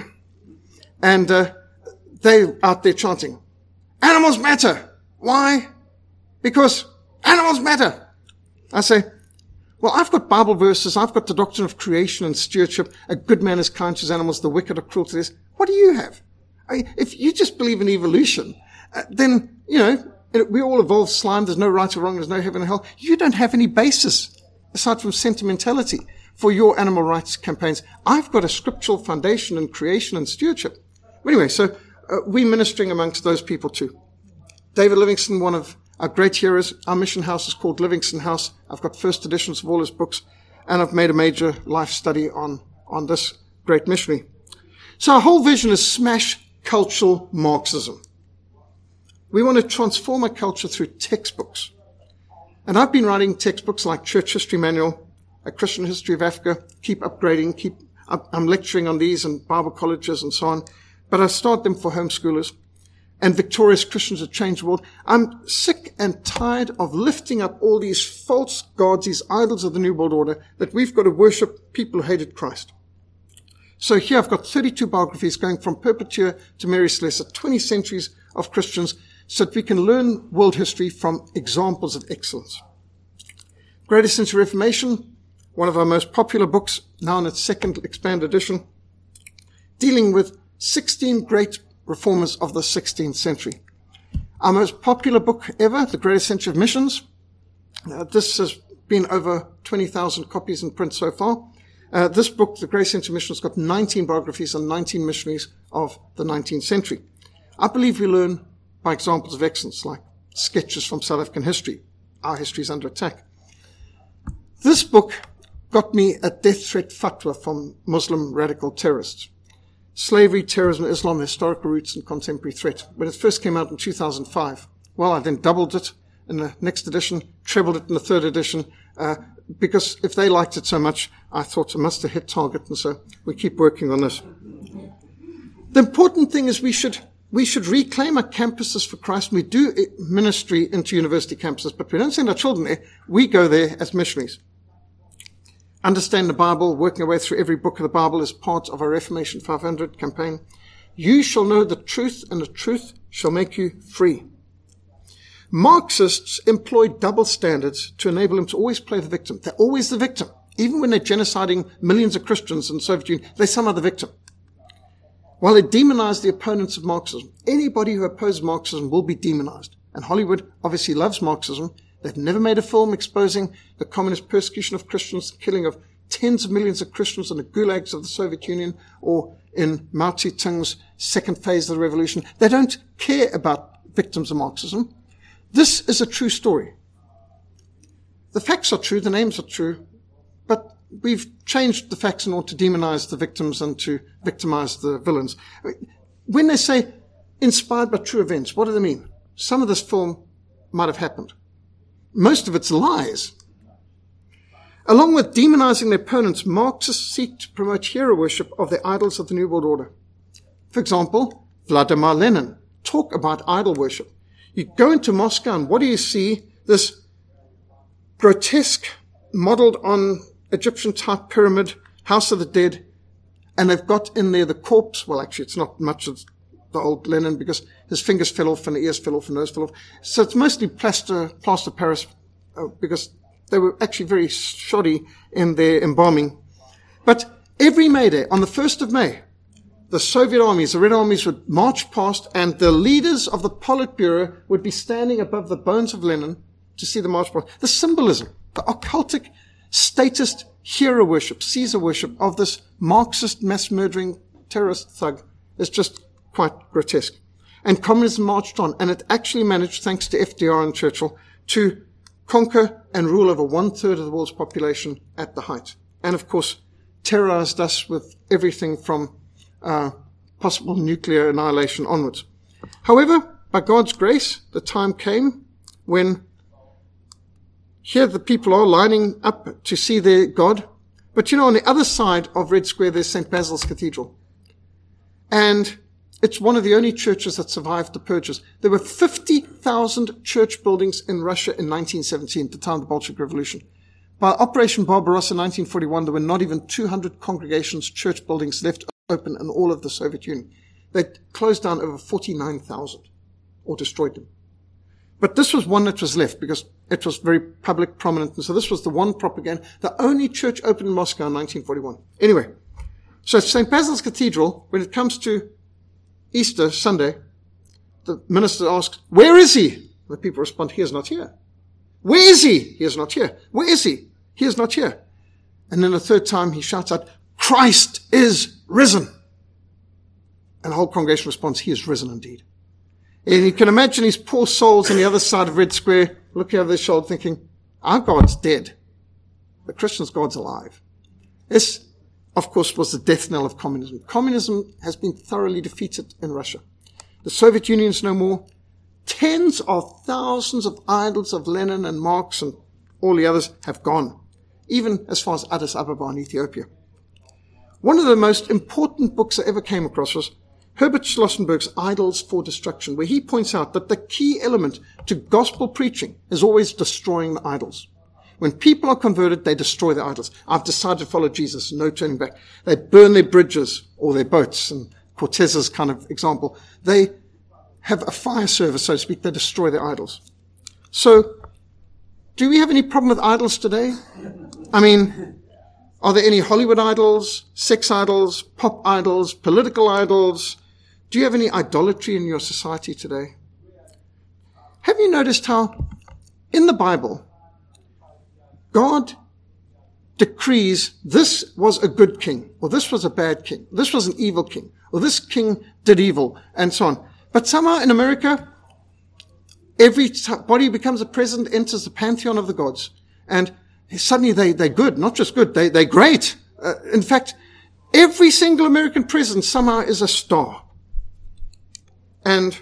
and uh, they're out there chanting, animals matter. Why? Because animals matter. I say, well, I've got Bible verses, I've got the doctrine of creation and stewardship, a good man is kind to his animals, the wicked are cruel to this. What do you have? I mean, if you just believe in evolution, uh, then, you know, we all evolve slime, there's no right or wrong, there's no heaven and hell. You don't have any basis, aside from sentimentality, for your animal rights campaigns. I've got a scriptural foundation in creation and stewardship. Anyway, so uh, we're ministering amongst those people too. David Livingstone, one of our great heroes, our mission house is called Livingston House. I've got first editions of all his books, and I've made a major life study on, on this great missionary. So our whole vision is smash cultural Marxism. We want to transform our culture through textbooks. And I've been writing textbooks like Church History Manual, A Christian History of Africa, keep upgrading, keep, I'm lecturing on these in Bible colleges and so on, but I start them for homeschoolers. And Victorious Christians That Change the World. I'm sick and tired of lifting up all these false gods, these idols of the New World Order, that we've got to worship people who hated Christ. So here I've got thirty-two biographies going from Perpetua to Mary Slessor, twenty centuries of Christians, so that we can learn world history from examples of excellence. Greatest Century Reformation, one of our most popular books, now in its second expanded edition, dealing with sixteen great reformers of the sixteenth century. Our most popular book ever, The Greatest Century of Missions. Uh, this has been over twenty thousand copies in print so far. Uh, this book, The Greatest Century of Missions, has got nineteen biographies and nineteen missionaries of the nineteenth century. I believe we learn by examples of excellence, like sketches from South African history. Our history is under attack. This book got me a death threat fatwa from Muslim radical terrorists. Slavery, Terrorism, Islam, Historical Roots and Contemporary Threat. When it first came out in two thousand five, well, I then doubled it in the next edition, trebled it in the third edition, uh, because if they liked it so much, I thought it must have hit target, and so we keep working on this. The important thing is we should we should reclaim our campuses for Christ. We do ministry into university campuses, but we don't send our children there. We go there as missionaries. Understand the Bible, working our way through every book of the Bible is part of our Reformation five hundred campaign. You shall know the truth, and the truth shall make you free. Marxists employ double standards to enable them to always play the victim. They're always the victim. Even when they're genociding millions of Christians in the Soviet Union, they're somehow the victim. While they demonize the opponents of Marxism, anybody who opposes Marxism will be demonized. And Hollywood obviously loves Marxism. They've never made a film exposing the communist persecution of Christians, the killing of tens of millions of Christians in the gulags of the Soviet Union or in Mao Zedong's second phase of the revolution. They don't care about victims of Marxism. This is a true story. The facts are true, the names are true, but we've changed the facts in order to demonize the victims and to victimize the villains. When they say inspired by true events, what do they mean? Some of this film might have happened. Most of it's lies. Along with demonizing their opponents, Marxists seek to promote hero worship of the idols of the New World Order. For example, Vladimir Lenin. Talk about idol worship. You go into Moscow and what do you see? This grotesque, modeled on Egyptian-type pyramid, House of the Dead, and they've got in there the corpse. Well, actually, it's not much of the old Lenin because his fingers fell off and the ears fell off and nose fell off. So it's mostly plaster, plaster Paris uh, because they were actually very shoddy in their embalming. But every May Day, on the first of May, the Soviet armies, the Red Armies would march past and the leaders of the Politburo would be standing above the bones of Lenin to see the march past. The symbolism. The occultic, statist hero worship, Caesar worship of this Marxist mass-murdering terrorist thug is just quite grotesque. And communism marched on, and it actually managed, thanks to F D R and Churchill, to conquer and rule over one-third of the world's population at the height. And, of course, terrorized us with everything from uh, possible nuclear annihilation onwards. However, by God's grace, the time came when here the people are lining up to see their God. But, you know, on the other side of Red Square, there's Saint Basil's Cathedral. And it's one of the only churches that survived the purges. There were fifty thousand church buildings in Russia in nineteen seventeen, at the time of the Bolshevik Revolution. By Operation Barbarossa in nineteen forty-one, there were not even two hundred congregations, church buildings left open in all of the Soviet Union. They closed down over forty-nine thousand, or destroyed them. But this was one that was left because it was very public, prominent, and so this was the one propaganda, the only church open in Moscow in nineteen forty-one. Anyway, so Saint Basil's Cathedral, when it comes to Easter Sunday, the minister asks, "Where is he?" The people respond, "He is not here." "Where is he?" "He is not here." "Where is he?" "He is not here." And then a third time he shouts out, "Christ is risen." And the whole congregation responds, "He is risen indeed." And you can imagine these poor souls on the other side of Red Square looking over their shoulder thinking, our God's dead. The Christian's God's alive. This, of course, was the death knell of communism. Communism has been thoroughly defeated in Russia. The Soviet Union is no more. Tens of thousands of idols of Lenin and Marx and all the others have gone, even as far as Addis Ababa in Ethiopia. One of the most important books I ever came across was Herbert Schlossenberg's Idols for Destruction, where he points out that the key element to gospel preaching is always destroying the idols. When people are converted, they destroy their idols. I've decided to follow Jesus, no turning back. They burn their bridges or their boats, and Cortez's kind of example. They have a fire service, so to speak. They destroy their idols. So, do we have any problem with idols today? I mean, are there any Hollywood idols, sex idols, pop idols, political idols? Do you have any idolatry in your society today? Have you noticed how in the Bible, God decrees this was a good king, or this was a bad king, this was an evil king, or this king did evil, and so on. But somehow in America, everybody who becomes a president enters the pantheon of the gods. And suddenly they, they're good, not just good, they, they're great. Uh, in fact, every single American president somehow is a star. And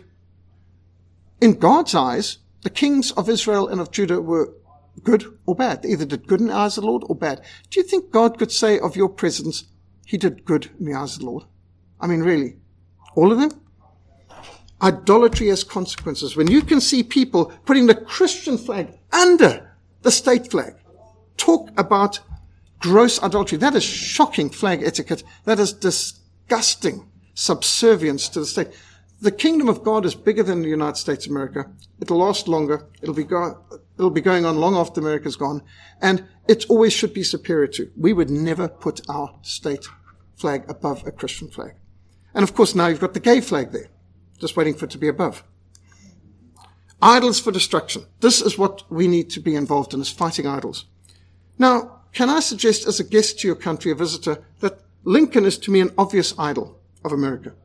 in God's eyes, the kings of Israel and of Judah were good or bad. They either did good in the eyes of the Lord or bad. Do you think God could say of your presidents, he did good in the eyes of the Lord? I mean, really? All of them? Idolatry has consequences. When you can see people putting the Christian flag under the state flag, talk about gross idolatry. That is shocking flag etiquette. That is disgusting subservience to the state. The kingdom of God is bigger than the United States of America. It'll last longer. It'll be, go- it'll be going on long after America's gone. And it always should be superior to. We would never put our state flag above a Christian flag. And of course now you've got the gay flag there, just waiting for it to be above. Idols for destruction. This is what we need to be involved in, is fighting idols. Now, can I suggest as a guest to your country, a visitor, that Lincoln is to me an obvious idol of America.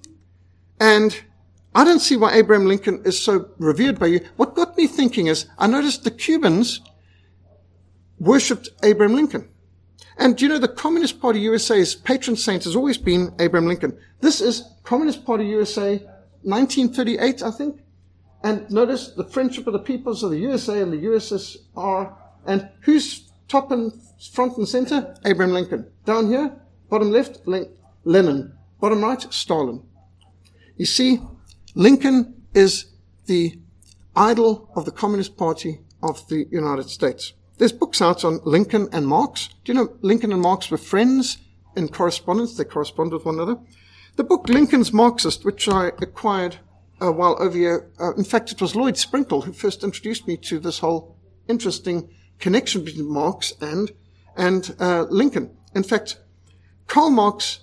And I don't see why Abraham Lincoln is so revered by you. What got me thinking is, I noticed the Cubans worshipped Abraham Lincoln. And do you know the Communist Party U S A's patron saint has always been Abraham Lincoln. This is Communist Party U S A, nineteen thirty-eight, I think. And notice the friendship of the peoples of the U S A and the U S S R. And who's top and front and center? Abraham Lincoln. Down here, bottom left, Lenin. Bottom right, Stalin. You see, Lincoln is the idol of the Communist Party of the United States. There's books out on Lincoln and Marx. Do you know Lincoln and Marx were friends in correspondence? They correspond with one another. The book Lincoln's Marxist, which I acquired uh, while over here, uh, in fact, it was Lloyd Sprinkle who first introduced me to this whole interesting connection between Marx and, and uh, Lincoln. In fact, Karl Marx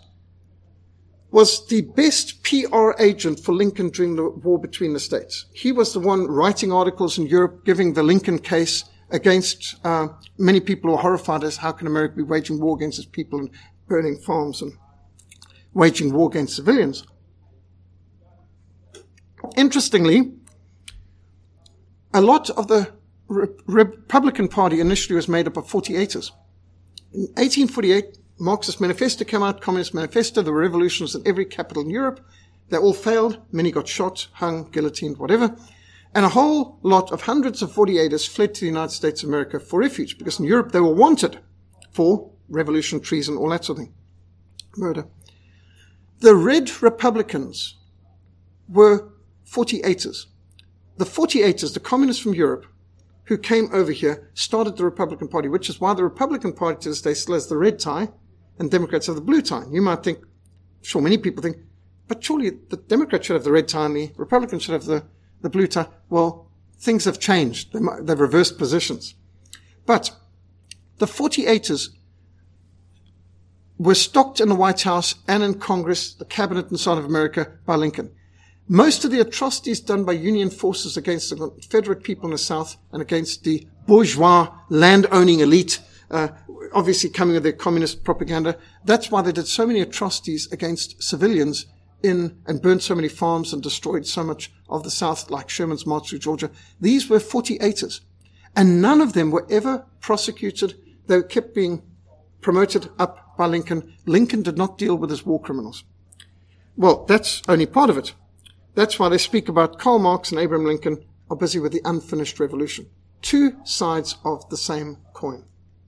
was the best P R agent for Lincoln during the war between the states. He was the one writing articles in Europe, giving the Lincoln case, against uh, many people who are horrified as how can America be waging war against its people and burning farms and waging war against civilians. Interestingly, a lot of the Re- Republican Party initially was made up of forty-eighters. In eighteen forty-eight, Marxist Manifesto came out, Communist Manifesto, there were revolutions in every capital in Europe. They all failed. Many got shot, hung, guillotined, whatever. And a whole lot of hundreds of forty-eighters fled to the United States of America for refuge, because in Europe they were wanted for revolution, treason, all that sort of thing. Murder. The Red Republicans were forty-eighters. The forty-eighters, the communists from Europe, who came over here, started the Republican Party, which is why the Republican Party to this day still has the red tie and Democrats have the blue tie. You might think, sure, many people think, but surely the Democrats should have the red tie and the Republicans should have the, the blue tie. Well, things have changed. They've reversed positions. But the forty-eighters were stocked in the White House and in Congress, the cabinet and so on of America by Lincoln. Most of the atrocities done by Union forces against the Confederate people in the South and against the bourgeois land-owning elite, uh, obviously coming with their communist propaganda, that's why they did so many atrocities against civilians in and burned so many farms and destroyed so much of the South, like Sherman's March through Georgia. These were forty-eighters. And none of them were ever prosecuted. They kept being promoted up by Lincoln. Lincoln did not deal with his war criminals. Well, that's only part of it. That's why they speak about Karl Marx and Abraham Lincoln are busy with the unfinished revolution. Two sides of the same coin.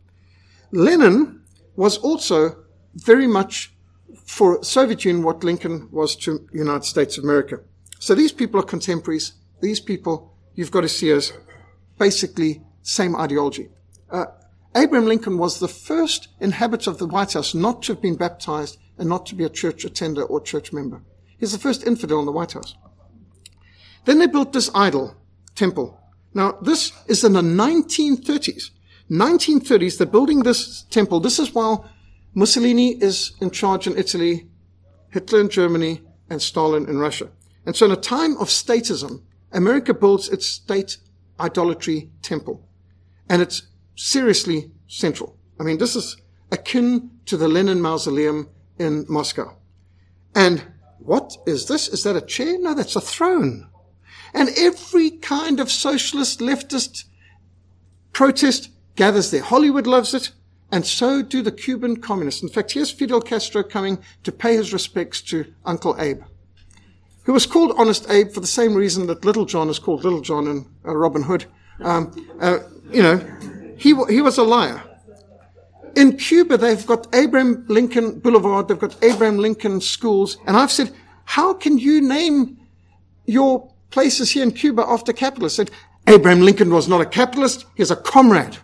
Lenin was also very much for Soviet Union what Lincoln was to the United States of America. So these people are contemporaries. These people you've got to see as basically same ideology. Uh, Abraham Lincoln was the first inhabitant of the White House not to have been baptized and not to be a church attender or church member. He's the first infidel in the White House. Then they built this idol temple. Now, this is in the nineteen thirties. nineteen thirties, they're building this temple. This is while Mussolini is in charge in Italy, Hitler in Germany, and Stalin in Russia. And so in a time of statism, America builds its state idolatry temple. And it's seriously central. I mean, this is akin to the Lenin Mausoleum in Moscow. And what is this? Is that a chair? No, that's a throne. And every kind of socialist, leftist protest gathers there. Hollywood loves it, and so do the Cuban communists. In fact, here's Fidel Castro coming to pay his respects to Uncle Abe, who was called Honest Abe for the same reason that Little John is called Little John in uh, Robin Hood. Um, uh, you know, he he was a liar. In Cuba, they've got Abraham Lincoln Boulevard, they've got Abraham Lincoln schools, and I've said, how can you name your places here in Cuba after capitalists? I said, Abraham Lincoln was not a capitalist, he's a comrade.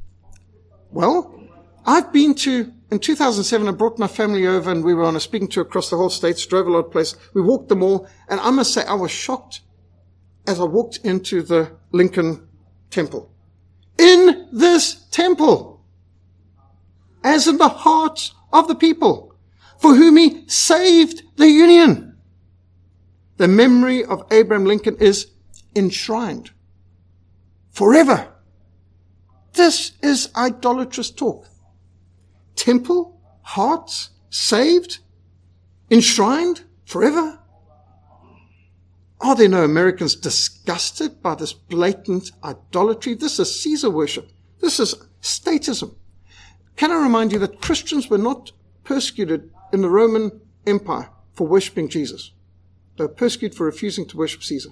Well, I've been to, in two thousand seven, I brought my family over and we were on a speaking tour across the whole States, drove a lot of places, we walked them all, and I must say I was shocked as I walked into the Lincoln Temple. In this temple, as in the hearts of the people, for whom he saved the Union, the memory of Abraham Lincoln is enshrined forever. This is idolatrous talk. Temple, hearts, saved, enshrined forever. Are there no Americans disgusted by this blatant idolatry? This is Caesar worship. This is statism. Can I remind you that Christians were not persecuted in the Roman Empire for worshipping Jesus? They were persecuted for refusing to worship Caesar.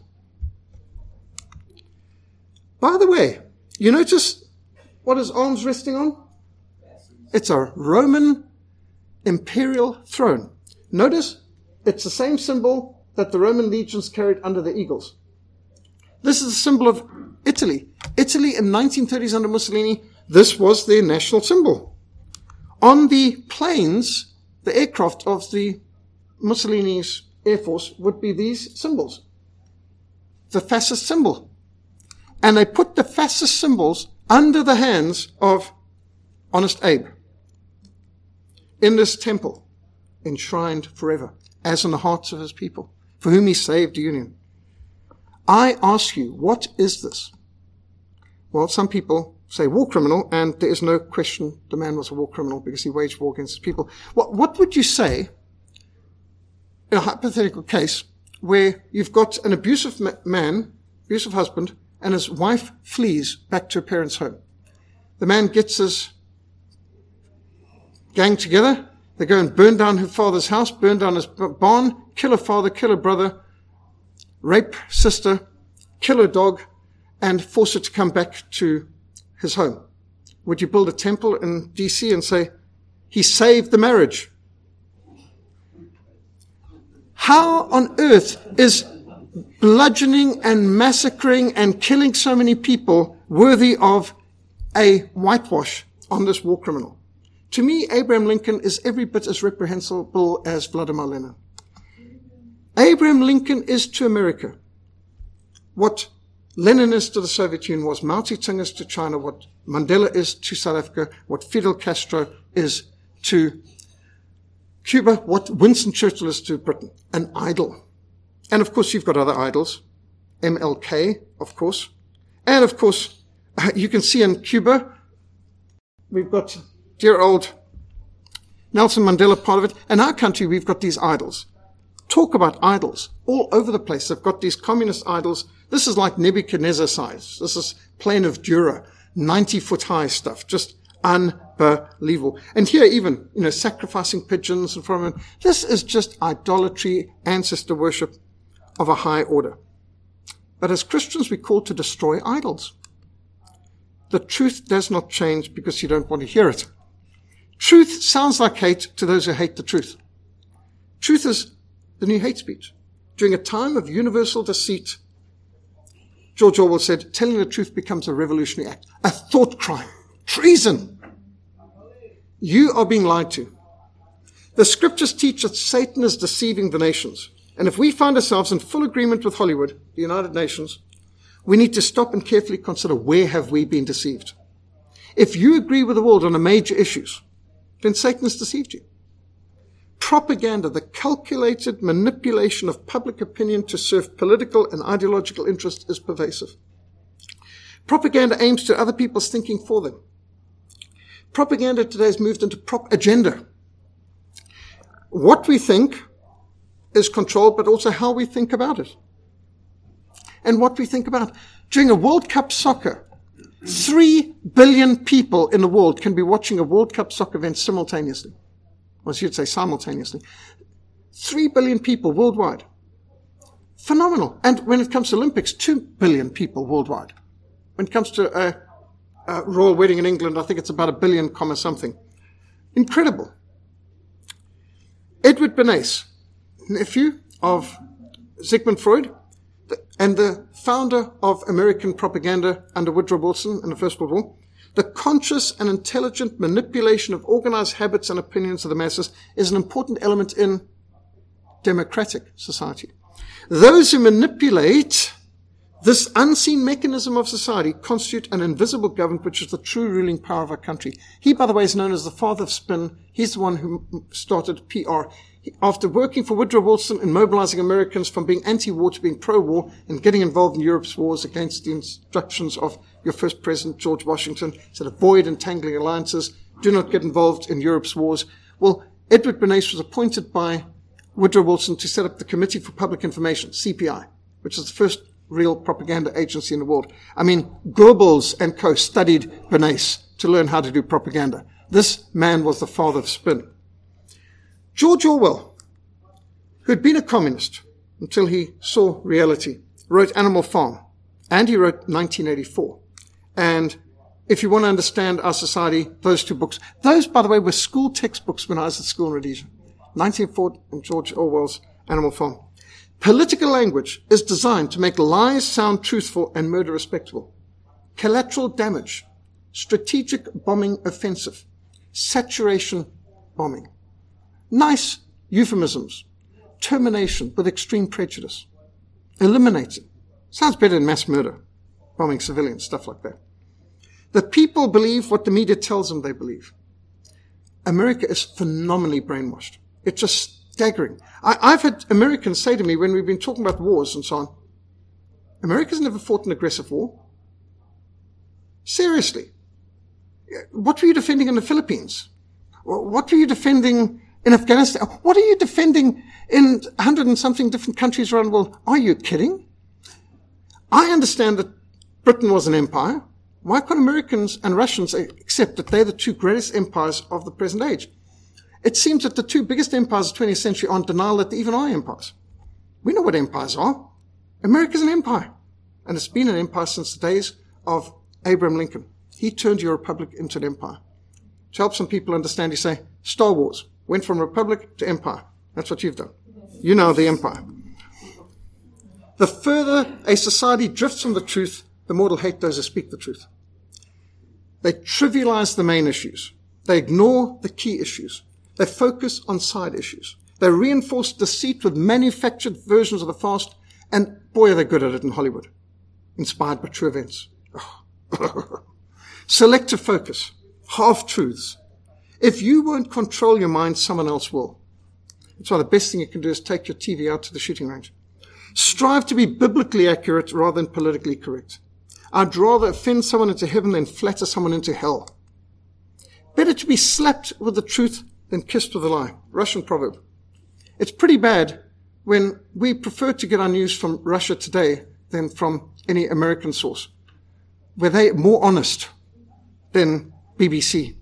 By the way, you notice what his arms resting on? It's a Roman imperial throne. Notice it's the same symbol that the Roman legions carried under the eagles. This is a symbol of Italy. Italy in nineteen thirties under Mussolini, this was their national symbol. On the planes, the aircraft of the Mussolini's Air Force would be these symbols. The fascist symbol. And they put the fascist symbols under the hands of Honest Abe in this temple, enshrined forever, as in the hearts of his people, for whom he saved the Union. I ask you, what is this? Well, some people say war criminal, and there is no question the man was a war criminal because he waged war against his people. What, what would you say in a hypothetical case where you've got an abusive ma- man, abusive husband, and his wife flees back to her parents' home? The man gets his gang together. They go and burn down her father's house, burn down his barn, kill her father, kill her brother, rape sister, kill her dog, and force her to come back to his home. Would you build a temple in D C and say, he saved the marriage? How on earth is bludgeoning and massacring and killing so many people worthy of a whitewash on this war criminal? To me, Abraham Lincoln is every bit as reprehensible as Vladimir Lenin. Abraham Lincoln is to America what Lenin is to the Soviet Union, was Mao Zedong is to China, what Mandela is to South Africa, what Fidel Castro is to Cuba, what Winston Churchill is to Britain. An idol. And of course, you've got other idols. M L K, of course. And of course, you can see in Cuba, we've got dear old Nelson Mandela, part of it. In our country, we've got these idols. Talk about idols all over the place. They've got these communist idols. This is like Nebuchadnezzar size. This is Plain of Dura, ninety foot high stuff. Just unbelievable. And here even, you know, sacrificing pigeons and from it. This is just idolatry, ancestor worship of a high order. But as Christians, we're called to destroy idols. The truth does not change because you don't want to hear it. Truth sounds like hate to those who hate the truth. Truth is the new hate speech. During a time of universal deceit, George Orwell said, telling the truth becomes a revolutionary act, a thought crime, treason. You are being lied to. The scriptures teach that Satan is deceiving the nations. And if we find ourselves in full agreement with Hollywood, the United Nations, we need to stop and carefully consider where have we been deceived. If you agree with the world on the major issues, then Satan has deceived you. Propaganda, the calculated manipulation of public opinion to serve political and ideological interests, is pervasive. Propaganda aims to other people's thinking for them. Propaganda today has moved into prop agenda. What we think is controlled, but also how we think about it. And what we think about. During a World Cup soccer, three billion people in the world can be watching a World Cup soccer event simultaneously. Or I should say simultaneously. Three billion people worldwide. Phenomenal. And when it comes to Olympics, two billion people worldwide. When it comes to a, a royal wedding in England, I think it's about a billion comma something. Incredible. Edward Bernays, nephew of Sigmund Freud, and the founder of American propaganda under Woodrow Wilson in the First World War, the conscious and intelligent manipulation of organized habits and opinions of the masses is an important element in democratic society. Those who manipulate this unseen mechanism of society constitute an invisible government, which is the true ruling power of our country. He, by the way, is known as the father of spin. He's the one who started P R. After working for Woodrow Wilson and mobilizing Americans from being anti-war to being pro-war and getting involved in Europe's wars against the instructions of your first president, George Washington, said avoid entangling alliances, do not get involved in Europe's wars. Well, Edward Bernays was appointed by Woodrow Wilson to set up the Committee for Public Information, C P I, which is the first real propaganda agency in the world. I mean, Goebbels and co. studied Bernays to learn how to do propaganda. This man was the father of spin. George Orwell, who had been a communist until he saw reality, wrote Animal Farm, and he wrote nineteen eighty-four. And if you want to understand our society, those two books, those, by the way, were school textbooks when I was at school in Rhodesia. nineteen eighty-four and George Orwell's Animal Farm. Political language is designed to make lies sound truthful and murder respectable. Collateral damage, strategic bombing offensive, saturation bombing. Nice euphemisms. Termination with extreme prejudice. Eliminating. Sounds better than mass murder. Bombing civilians, stuff like that. The people believe what the media tells them they believe. America is phenomenally brainwashed. It's just staggering. I, I've had Americans say to me when we've been talking about wars and so on, America's never fought an aggressive war. Seriously. What were you defending in the Philippines? What were you defending in Afghanistan? What are you defending in a hundred and something different countries around the world? Are you kidding? I understand that Britain was an empire. Why can't Americans and Russians accept that they're the two greatest empires of the present age? It seems that the two biggest empires of the twentieth century are in denial that they even are empires. We know what empires are. America's an empire. And it's been an empire since the days of Abraham Lincoln. He turned your republic into an empire. To help some people understand, you say, Star Wars went from republic to empire. That's what you've done. You know the empire. The further a society drifts from the truth, the more it'll hate those who speak the truth. They trivialize the main issues. They ignore the key issues. They focus on side issues. They reinforce deceit with manufactured versions of the past, and boy, are they good at it in Hollywood. Inspired by true events. Oh. Selective focus. Half-truths. If you won't control your mind, someone else will. That's why the best thing you can do is take your T V out to the shooting range. Strive to be biblically accurate rather than politically correct. I'd rather offend someone into heaven than flatter someone into hell. Better to be slapped with the truth than kissed with a lie. Russian proverb. It's pretty bad when we prefer to get our news from Russia Today than from any American source, where they're more honest than B B C.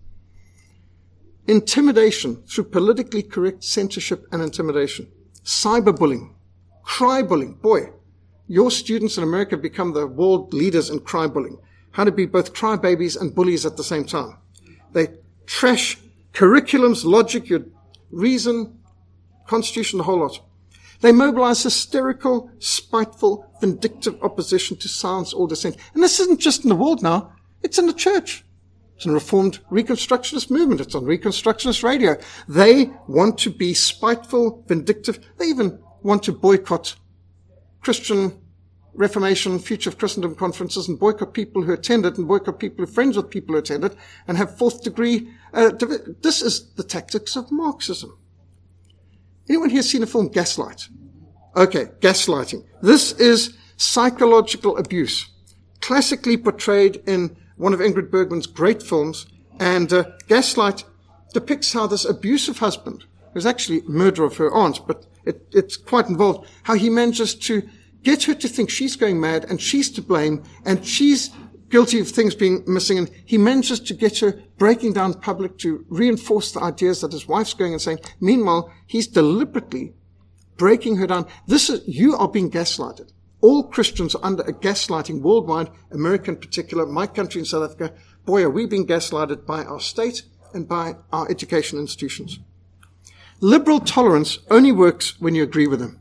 Intimidation through politically correct censorship and intimidation. Cyberbullying. Crybullying. Boy, your students in America have become the world leaders in crybullying. How to be both crybabies and bullies at the same time. They trash curriculums, logic, your reason, constitution, the whole lot. They mobilize hysterical, spiteful, vindictive opposition to silence all dissent. And this isn't just in the world now. It's in the church. It's in the Reformed Reconstructionist movement. It's on Reconstructionist radio. They want to be spiteful, vindictive. They even want to boycott Christian Reformation, Future of Christendom conferences, and boycott people who attend it, and boycott people who are friends with people who attend it, and have fourth degree. Uh, div- this is the tactics of Marxism. Anyone here seen the film Gaslight? Okay, gaslighting. This is psychological abuse, classically portrayed in one of Ingrid Bergman's great films, and uh, Gaslight depicts how this abusive husband, who's actually a murderer of her aunt, but it, it's quite involved, how he manages to get her to think she's going mad and she's to blame and she's guilty of things being missing, and he manages to get her breaking down public to reinforce the ideas that his wife's going and saying. Meanwhile, he's deliberately breaking her down. This is, you are being gaslighted. All Christians are under a gaslighting worldwide, America in particular, my country in South Africa. Boy, are we being gaslighted by our state and by our education institutions. Liberal tolerance only works when you agree with them.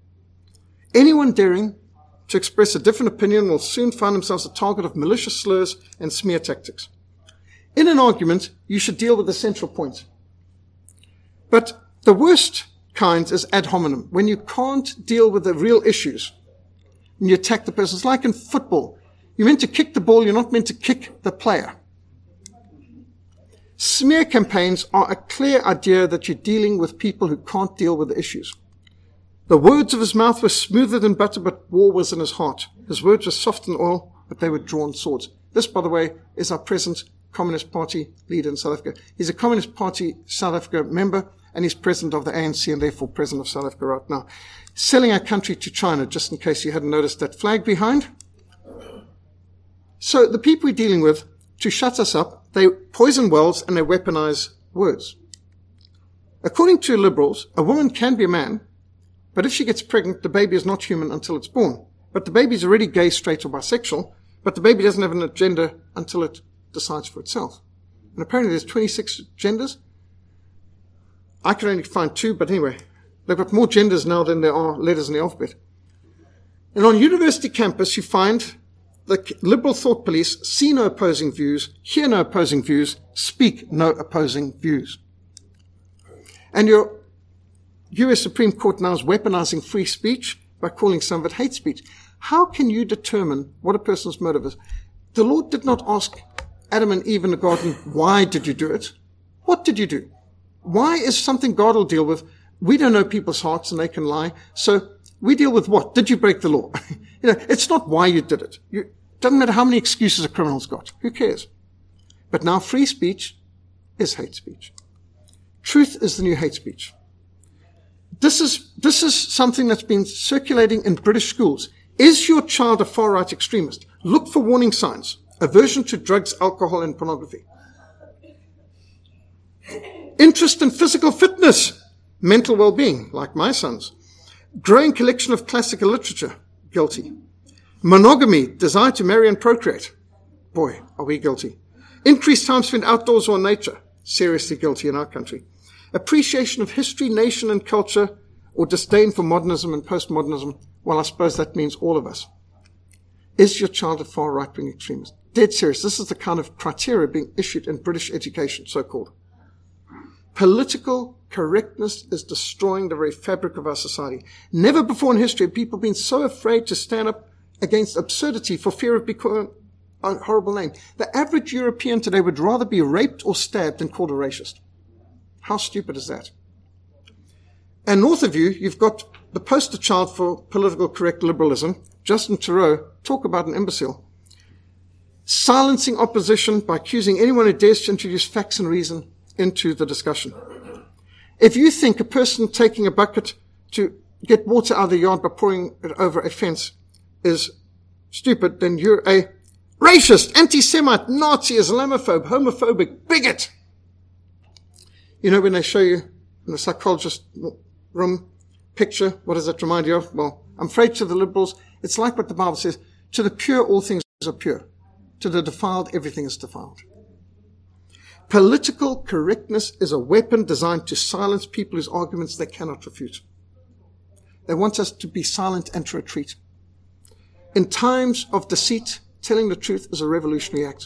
Anyone daring to express a different opinion will soon find themselves a target of malicious slurs and smear tactics. In an argument, you should deal with the central point. But the worst kind is ad hominem, when you can't deal with the real issues and you attack the person. It's like in football. You're meant to kick the ball, you're not meant to kick the player. Smear campaigns are a clear idea that you're dealing with people who can't deal with the issues. The words of his mouth were smoother than butter, but war was in his heart. His words were soft and oil, but they were drawn swords. This, by the way, is our present Communist Party leader in South Africa. He's a Communist Party South Africa member, and he's president of the A N C and therefore president of South Africa right now. Selling our country to China, just in case you hadn't noticed that flag behind. So the people we're dealing with, to shut us up, they poison wells and they weaponize words. According to liberals, a woman can be a man, but if she gets pregnant, the baby is not human until it's born. But the baby is already gay, straight, or bisexual, but the baby doesn't have an gender until it decides for itself. And apparently there's twenty-six genders. I can only find two, but anyway, they've got more genders now than there are letters in the alphabet. And on university campus, you find the liberal thought police see no opposing views, hear no opposing views, speak no opposing views. And your U S Supreme Court now is weaponizing free speech by calling some of it hate speech. How can you determine what a person's motive is? The Lord did not ask Adam and Eve in the garden, why did you do it? What did you do? Why is something God will deal with? We don't know people's hearts and they can lie. So we deal with what? Did you break the law? you know, it's not why you did it. You, doesn't matter how many excuses a criminal's got. Who cares? But now free speech is hate speech. Truth is the new hate speech. This is, this is something that's been circulating in British schools. Is your child a far-right extremist? Look for warning signs. Aversion to drugs, alcohol, and pornography. Interest in physical fitness, mental well-being, like my son's. Growing collection of classical literature, guilty. Monogamy, desire to marry and procreate. Boy, are we guilty. Increased time spent outdoors or in nature, seriously guilty in our country. Appreciation of history, nation, and culture, or disdain for modernism and postmodernism. Well, I suppose that means all of us. Is your child a far right-wing extremist? Dead serious. This is the kind of criteria being issued in British education, so-called. Political correctness is destroying the very fabric of our society. Never before in history have people been so afraid to stand up against absurdity for fear of becoming a horrible name. The average European today would rather be raped or stabbed than called a racist. How stupid is that? And north of you, you've got the poster child for political correct liberalism, Justin Trudeau. Talk about an imbecile. Silencing opposition by accusing anyone who dares to introduce facts and reason into the discussion. If you think a person taking a bucket to get water out of the yard by pouring it over a fence is stupid, then you're a racist, anti-Semite, Nazi, Islamophobe, homophobic, bigot. You know, when they show you in the psychologist room picture, what does that remind you of? Well, I'm afraid to the liberals, it's like what the Bible says, to the pure, all things are pure. To the defiled, everything is defiled. Political correctness is a weapon designed to silence people whose arguments they cannot refute. They want us to be silent and to retreat. In times of deceit, telling the truth is a revolutionary act.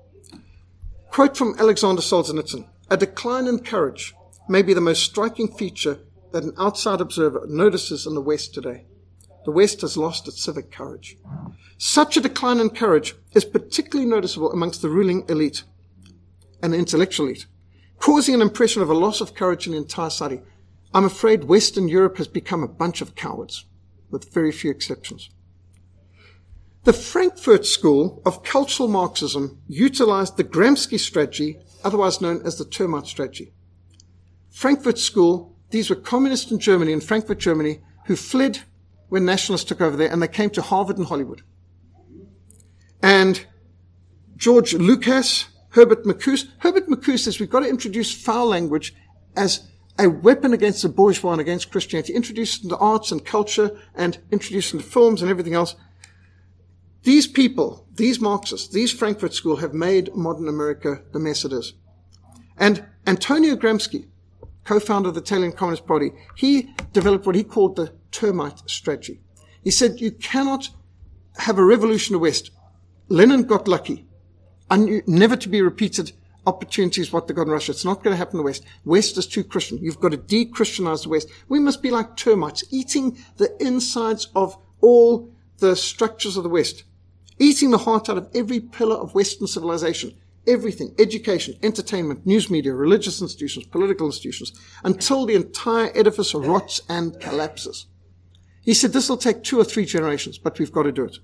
Quote from Alexander Solzhenitsyn, "A decline in courage may be the most striking feature that an outside observer notices in the West today. The West has lost its civic courage. Such a decline in courage is particularly noticeable amongst the ruling elite and the intellectual elite, causing an impression of a loss of courage in the entire society. I'm afraid Western Europe has become a bunch of cowards, with very few exceptions." The Frankfurt School of Cultural Marxism utilized the Gramsci strategy, otherwise known as the termite strategy. Frankfurt School, these were communists in Germany, in Frankfurt, Germany, who fled when nationalists took over there, and they came to Harvard and Hollywood. And George Lucas, Herbert Marcuse, Herbert Marcuse says we've got to introduce foul language as a weapon against the bourgeois and against Christianity, introduce it into arts and culture and introduce it into films and everything else. These people, these Marxists, these Frankfurt School have made modern America the mess it is. And Antonio Gramsci, co-founder of the Italian Communist Party, he developed what he called the termite strategy. He said you cannot have a revolution in the West. Lenin got lucky. Un- never to be repeated opportunities what they got in Russia. It's not going to happen in the West. West is too Christian. You've got to de-Christianize the West. We must be like termites, eating the insides of all the structures of the West, eating the heart out of every pillar of Western civilization, everything, education, entertainment, news media, religious institutions, political institutions, until the entire edifice rots and collapses. He said this will take two or three generations, but we've got to do it.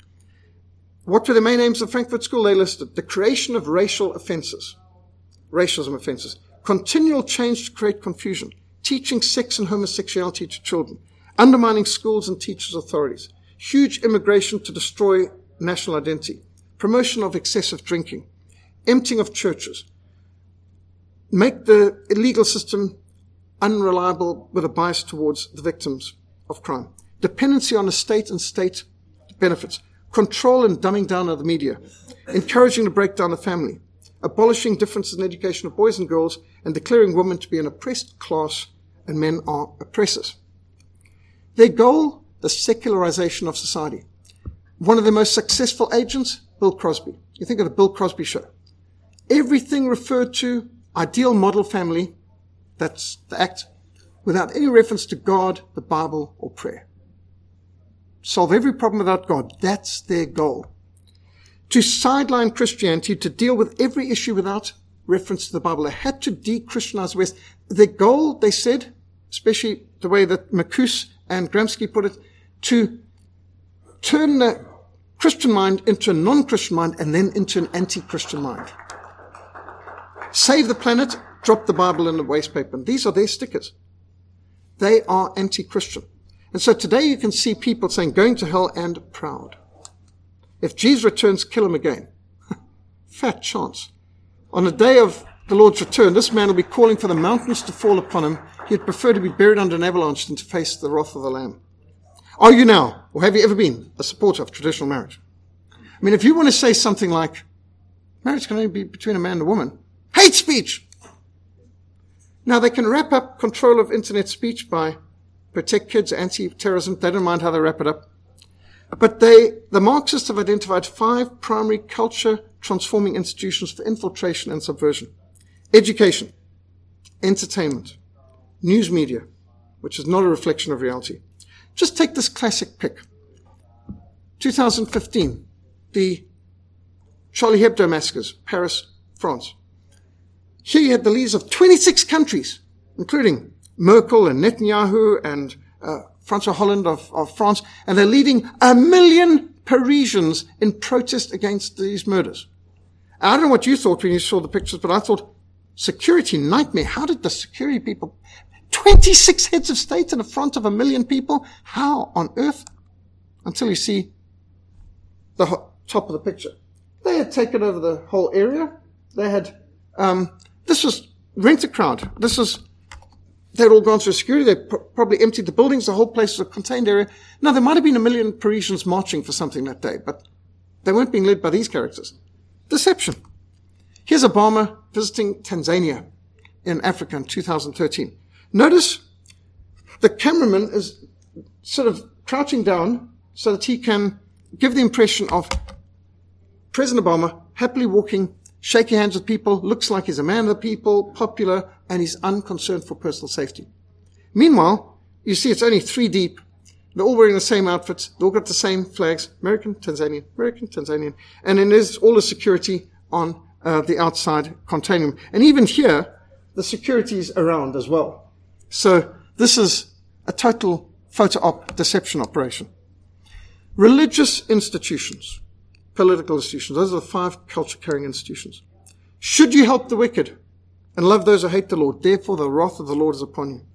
What were the main aims of Frankfurt School? They listed the creation of racial offenses, racism offenses, continual change to create confusion, teaching sex and homosexuality to children, undermining schools and teachers' authorities, huge immigration to destroy national identity, promotion of excessive drinking, emptying of churches, make the legal system unreliable with a bias towards the victims of crime, dependency on the state and state benefits, control and dumbing down of the media, encouraging the breakdown of family, abolishing differences in education of boys and girls, and declaring women to be an oppressed class and men are oppressors. Their goal, the secularization of society. One of the most successful agents, Bill Crosby. You think of the Bill Crosby show. Everything referred to, ideal model family, that's the act, without any reference to God, the Bible, or prayer. Solve every problem without God. That's their goal. To sideline Christianity, to deal with every issue without reference to the Bible. They had to de-Christianize the West. Their goal, they said, especially the way that Marcuse and Gramsci put it, to turn the Christian mind into a non-Christian mind and then into an anti-Christian mind. Save the planet, drop the Bible in the waste paper. And these are their stickers. They are anti-Christian. And so today you can see people saying, going to hell and proud. If Jesus returns, kill him again. Fat chance. On the day of the Lord's return, this man will be calling for the mountains to fall upon him. He'd prefer to be buried under an avalanche than to face the wrath of the Lamb. Are you now, or have you ever been, a supporter of traditional marriage? I mean, if you want to say something like, marriage can only be between a man and a woman, hate speech! Now, they can wrap up control of internet speech by protect kids, anti-terrorism. They don't mind how they wrap it up. But they, the Marxists have identified five primary culture-transforming institutions for infiltration and subversion. Education, entertainment, news media, which is not a reflection of reality. Just take this classic pick. two thousand fifteen, the Charlie Hebdo massacres, Paris, France. Here you had the leaders of twenty-six countries, including Merkel and Netanyahu and uh, François Hollande of, of France, and they're leading a million Parisians in protest against these murders. I don't know what you thought when you saw the pictures, but I thought, security nightmare. How did the security people, twenty-six heads of state in the front of a million people, how on earth? Until you see the ho- top of the picture. They had taken over the whole area. They had, um, this was rent-a-crowd. This was, they'd all gone through security. They pr- probably emptied the buildings. The whole place was a contained area. Now, there might have been a million Parisians marching for something that day, but they weren't being led by these characters. Deception. Here's Obama visiting Tanzania in Africa in two thousand thirteen. Notice the cameraman is sort of crouching down so that he can give the impression of President Obama happily walking, shaking hands with people, looks like he's a man of the people, popular, and he's unconcerned for personal safety. Meanwhile, you see it's only three deep. They're all wearing the same outfits. They all got the same flags. American, Tanzanian, American, Tanzanian. And then there's all the security on uh, the outside containing them. And even here, the security is around as well. So this is a total photo op deception operation. Religious institutions, political institutions, those are the five culture-carrying institutions. Should you help the wicked and love those who hate the Lord, therefore the wrath of the Lord is upon you.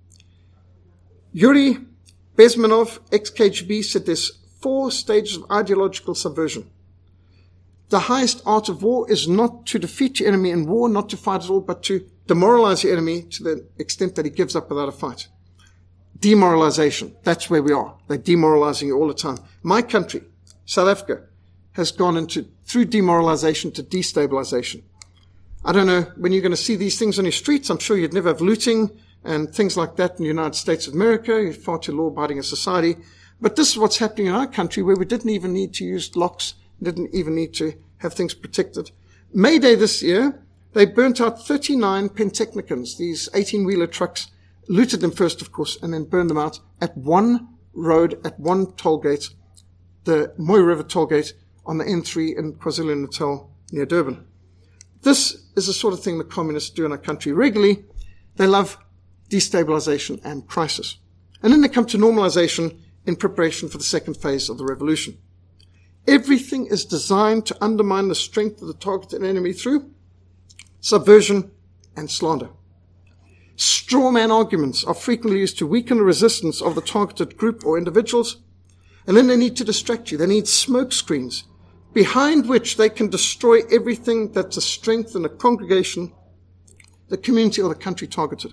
Yuri Bezmenov, ex-K G B, said there's four stages of ideological subversion. The highest art of war is not to defeat your enemy in war, not to fight at all, but to demoralize your enemy to the extent that he gives up without a fight. Demoralization. That's where we are. They're demoralizing you all the time. My country, South Africa, has gone into, through demoralization to destabilization. I don't know when you're going to see these things on your streets. I'm sure you'd never have looting and things like that in the United States of America. You're far too law-abiding a society. But this is what's happening in our country, where we didn't even need to use locks, didn't even need to have things protected. May Day this year, they burnt out thirty-nine Pentechnicons, these eighteen-wheeler trucks, looted them first, of course, and then burned them out at one road, at one toll gate, the Mooi River toll gate on the N three in KwaZulu-Natal near Durban. This is the sort of thing the communists do in our country regularly. They love destabilization and crisis. And then they come to normalization in preparation for the second phase of the revolution. Everything is designed to undermine the strength of the targeted enemy through subversion and slander. Straw man arguments are frequently used to weaken the resistance of the targeted group or individuals, and then they need to distract you. They need smoke screens behind which they can destroy everything that's a strength in the congregation, the community, or the country targeted.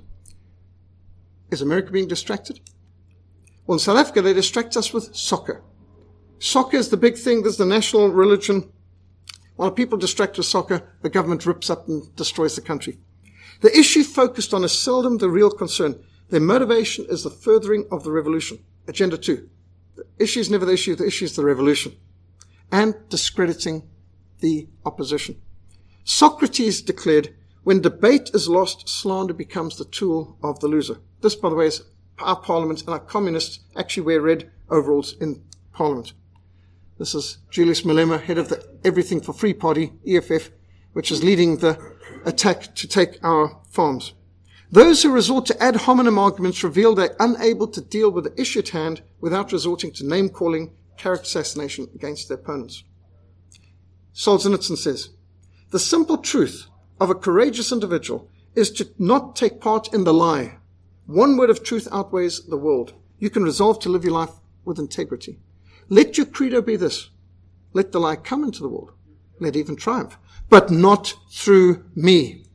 Is America being distracted? Well, in South Africa, they distract us with soccer. Soccer is the big thing. This is the national religion. While people distract with soccer, the government rips up and destroys the country. The issue focused on is seldom the real concern. Their motivation is the furthering of the revolution. Agenda two. The issue is never the issue. The issue is the revolution. And discrediting the opposition. Socrates declared, when debate is lost, slander becomes the tool of the loser. This, by the way, is our parliament, and our communists actually wear red overalls in parliament. This is Julius Malema, head of the Everything for Free Party, E F F, which is leading the attack to take our farms. Those who resort to ad hominem arguments reveal they're unable to deal with the issue at hand without resorting to name-calling, character assassination against their opponents. Solzhenitsyn says, the simple truth of a courageous individual is to not take part in the lie. One word of truth outweighs the world. You can resolve to live your life with integrity. Let your credo be this: let the lie come into the world, let even triumph, but not through me.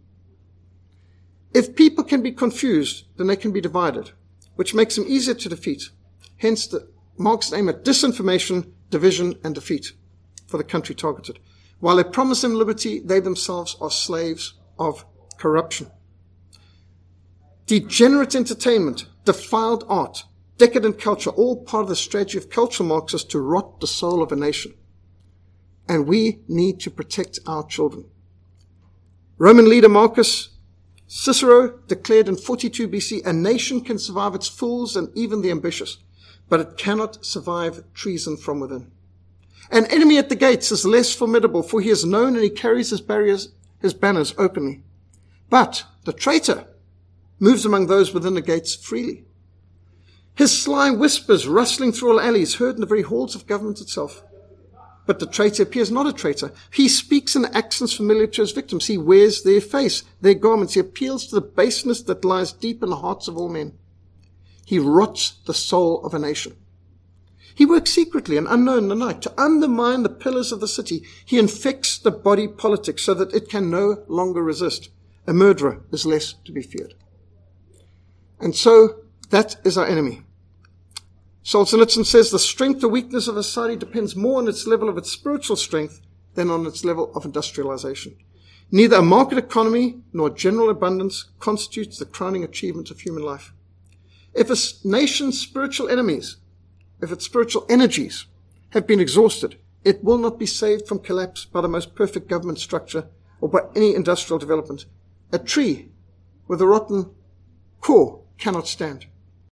If people can be confused, then they can be divided, which makes them easier to defeat. Hence the Marxist aim at disinformation, division, and defeat for the country targeted. While they promise them liberty, they themselves are slaves of corruption. Degenerate entertainment, defiled art, decadent culture, all part of the strategy of cultural Marxists to rot the soul of a nation. And we need to protect our children. Roman leader Marcus Cicero declared in forty-two B C, a nation can survive its fools and even the ambitious, but it cannot survive treason from within. An enemy at the gates is less formidable, for he is known and he carries his barriers, his banners openly. But the traitor moves among those within the gates freely. His sly whispers rustling through all alleys, heard in the very halls of government itself. But the traitor appears not a traitor. He speaks in accents familiar to his victims. He wears their face, their garments. He appeals to the baseness that lies deep in the hearts of all men. He rots the soul of a nation. He works secretly and unknown in the night to undermine the pillars of the city. He infects the body politic so that it can no longer resist. A murderer is less to be feared. And so that is our enemy. Solzhenitsyn says the strength or weakness of a society depends more on its level of its spiritual strength than on its level of industrialization. Neither a market economy nor general abundance constitutes the crowning achievement of human life. If a nation's spiritual enemies, if its spiritual energies have been exhausted, it will not be saved from collapse by the most perfect government structure or by any industrial development. A tree with a rotten core cannot stand.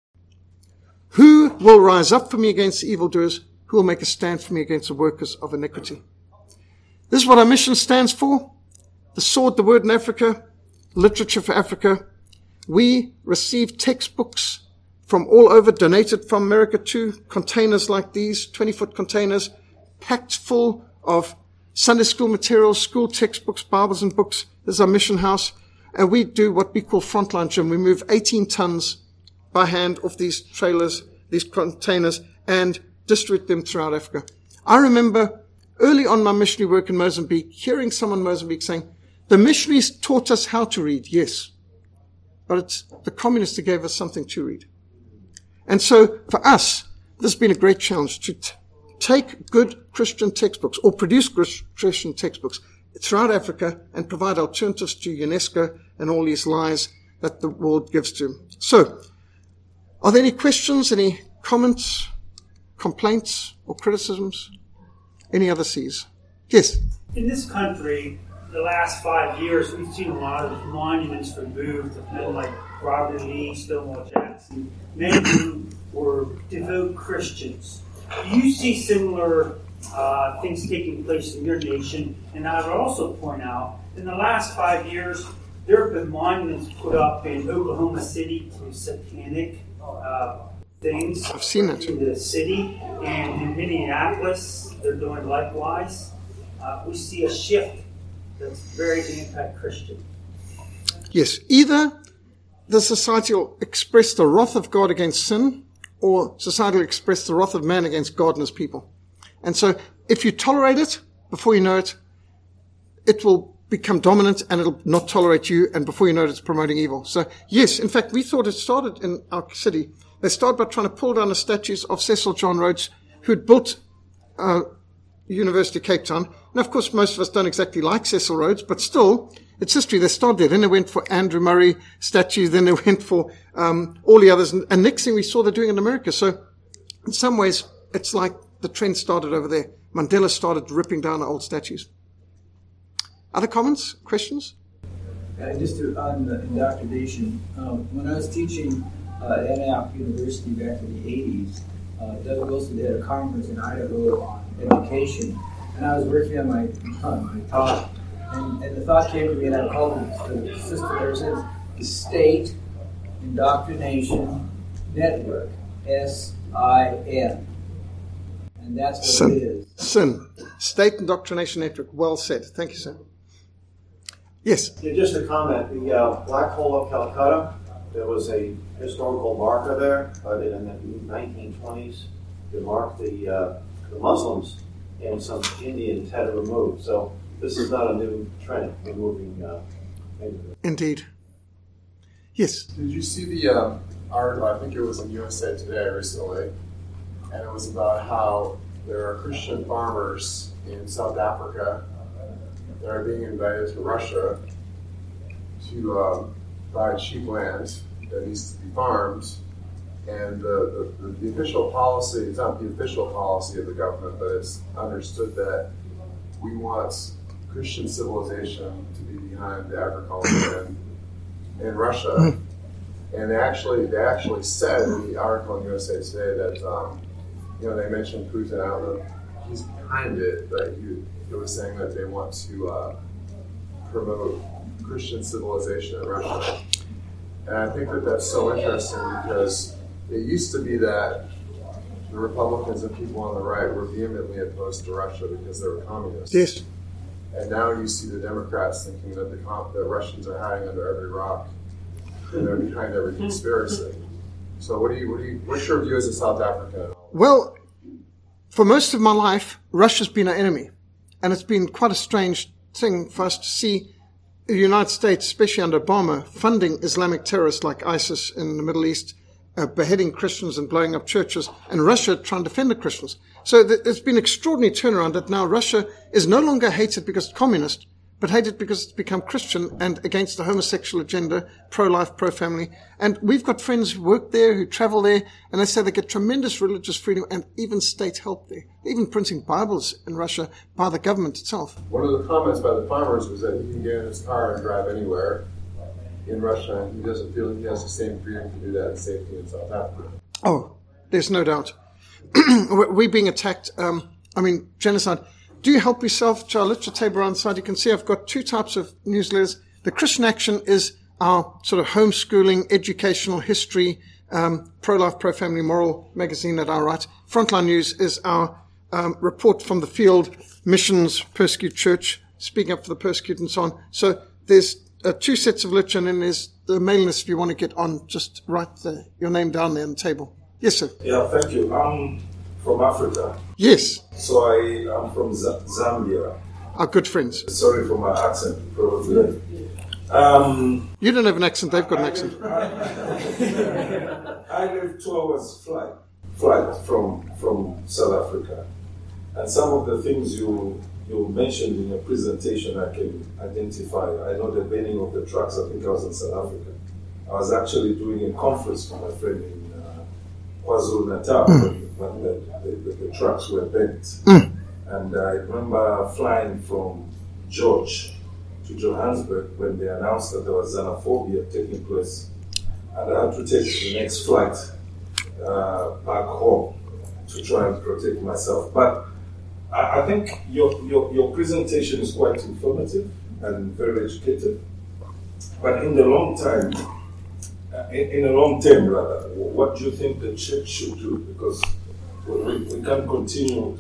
Who will rise up for me against the evildoers? Who will make a stand for me against the workers of iniquity? This is what our mission stands for. The sword, the word in Africa, literature for Africa. We receive textbooks from all over, donated from America too, containers like these, twenty-foot containers, packed full of Sunday school materials, school textbooks, Bibles and books. This is our mission house. And we do what we call frontline gym. We move eighteen tons by hand off these trailers, these containers, and distribute them throughout Africa. I remember early on my missionary work in Mozambique, hearing someone in Mozambique saying, the missionaries taught us how to read, yes, but it's the communists that gave us something to read. And so for us, this has been a great challenge to t- take good Christian textbooks or produce Christian textbooks throughout Africa and provide alternatives to UNESCO and all these lies that the world gives to. So, are there any questions, any comments, complaints, or criticisms? Any other C's? Yes? In this country, the last five years, we've seen a lot of monuments removed of men like Robert Lee, Stonewall Jackson, many who were devout Christians. Do you see similar uh, things taking place in your nation? And I would also point out, in the last five years, there have been monuments put up in Oklahoma City to satanic uh, things. I've seen it. In the city, and in Minneapolis, they're doing likewise. Uh, we see a shift that's very anti-Christian. Yes, either the society will express the wrath of God against sin, or society will express the wrath of man against God and his people. And so if you tolerate it, before you know it, it will become dominant and it'll not tolerate you, and before you know it, it's promoting evil. So yes, in fact, we thought it started in our city. They started by trying to pull down the statues of Cecil John Rhodes, who'd built uh, University of Cape Town. And of course, most of us don't exactly like Cecil Rhodes, but still, it's history. They started there. Then they went for Andrew Murray statue. Then they went for um, all the others. And, and next thing we saw they're doing in America. So in some ways, it's like the trend started over there. Mandela started ripping down the old statues. Other comments, questions? Uh, just to, on the indoctrination, um, when I was teaching uh, at Antioch University back in the eighties, uh, Doug Wilson had a conference in Idaho on education, and I was working on my, on my talk, and, and the thought came to me, and I called it the system there, says the State Indoctrination Network, S I N. And that's what Sin. it is. Sin. State Indoctrination Network. Well said. Thank you, sir. Yes. Yeah, just a comment. The uh, Black Hole of Calcutta, there was a historical marker there, but in the nineteen twenties, it marked the, uh, the Muslims, and some Indians had it removed. So this is not a new trend, removing uh, Indeed. Yes. Did you see the um, article, I think it was in U S A Today recently, and it was about how there are Christian farmers in South Africa that are being invited to Russia to um, buy cheap land that needs to be farmed, and the, the, the official policy, it's not the official policy of the government, but it's understood that we want Christian civilization to be behind the agriculture in, in Russia. And they actually they actually said in the article in U S A Today that, um, you know, they mentioned Putin. I don't know if he's behind it, but he, he was saying that they want to uh, promote Christian civilization in Russia. And I think that that's so interesting because it used to be that the Republicans and people on the right were vehemently opposed to Russia because they were communists. Yes. And now you see the Democrats thinking that the, the Russians are hiding under every rock and they're behind every conspiracy. So what do you, what do you, what's your view as a South African? Well, for most of my life, Russia's been our enemy. And it's been quite a strange thing for us to see the United States, especially under Obama, funding Islamic terrorists like ISIS in the Middle East, uh, beheading Christians and blowing up churches, and Russia trying to defend the Christians. So th- there's been an extraordinary turnaround that now Russia is no longer hated because it's communist, but hated because it's become Christian and against the homosexual agenda, pro-life, pro-family. And we've got friends who work there, who travel there, and they say they get tremendous religious freedom and even state help there. They're even printing Bibles in Russia by the government itself. One of the comments by the farmers was that he can get in his car and drive anywhere in Russia, and he doesn't feel he has the same freedom to do that in safety in South Africa. Oh, there's no doubt. We're being attacked. Um, I mean, genocide. Do you help yourself to our literature table around the side? You can see I've got two types of newsletters. The Christian Action is our sort of homeschooling, educational history, um, pro-life, pro-family, moral magazine that I write. Frontline News is our um, report from the field, missions, persecute church, speaking up for the persecuted and so on. So there's uh, two sets of literature, and then there's the mailing list if you want to get on. Just write the, your name down there on the table. Yes, sir. Yeah, thank you. I'm from Africa. Yes. So I am from Z- Zambia. Our good friends. Sorry for my accent, probably. Um, you don't have an accent, they've got an accent. I live two hours flight, flight from, from South Africa. And some of the things you you mentioned in your presentation, I can identify. I know the burning of the trucks. I think I was in South Africa. I was actually doing a conference for my friend in uh, KwaZulu-Natal mm. when the, the, the, the trucks were burnt. Mm. And I remember flying from George to Johannesburg when they announced that there was xenophobia taking place. And I had to take the next flight uh, back home to try and protect myself. But I, I think your, your, your presentation is quite informative and very educated. But in the long time, in, in the long term rather, what do you think the church should do? Because we, we can't continue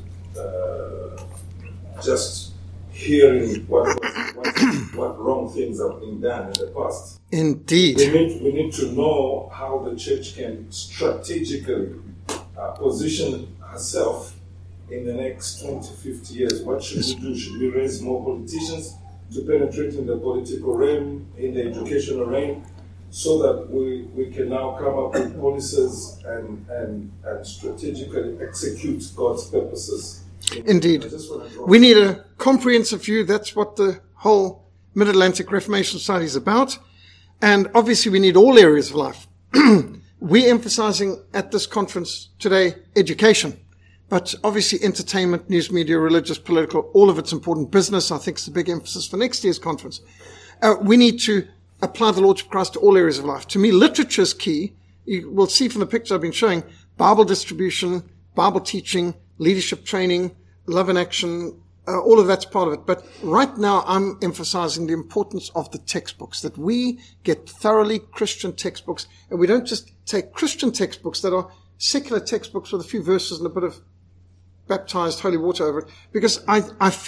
uh, just hearing what, what, what wrong things have been done in the past. Indeed. We need, we need to know how the church can strategically uh, position herself in the next twenty, fifty years. What should we do? Should we raise more politicians to penetrate in the political realm, in the educational realm, so that we, we can now come up with policies and, and, and strategically execute God's purposes? Indeed. We need a comprehensive view. That's what the whole Mid-Atlantic Reformation Society is about. And obviously we need all areas of life. We're emphasizing at this conference today education. But obviously entertainment, news media, religious, political, all of it's important. Business, I think, is the big emphasis for next year's conference. Uh, we need to apply the Lordship of Christ to all areas of life. To me, literature is key. You will see from the picture I've been showing, Bible distribution, Bible teaching, leadership training, love and action, uh, all of that's part of it. But right now I'm emphasizing the importance of the textbooks, that we get thoroughly Christian textbooks, and we don't just take Christian textbooks that are secular textbooks with a few verses and a bit of baptized holy water over it, because I, I fear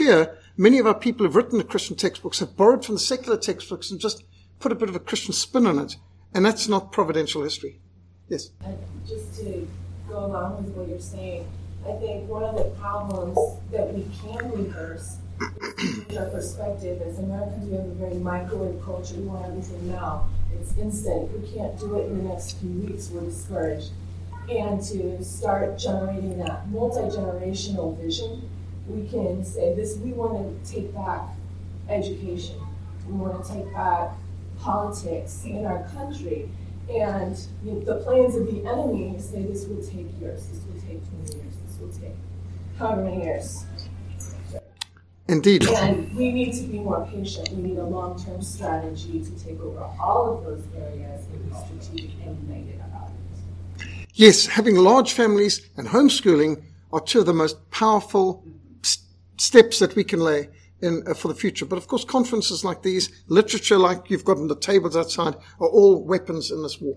many of our people who've written the Christian textbooks have borrowed from the secular textbooks and just put a bit of a Christian spin on it. And that's not providential history. Yes? And just to go along with what you're saying, I think one of the problems that we can reverse is to change our perspective. As Americans, we have a very microwave culture. We want everything now. It's instant. We can't do it in the next few weeks. We're discouraged. And to start generating that multi-generational vision, we can say this, we want to take back education. We want to take back politics in our country. And you know, the plans of the enemy say this will take years, this will take twenty years, this will take however many years. Indeed. And we need to be more patient. We need a long-term strategy to take over all of those areas and be strategic and united about it. Yes, having large families and homeschooling are two of the most powerful s- steps that we can lay in uh, for the future. But of course, conferences like these, literature like you've got on the tables outside, are all weapons in this war.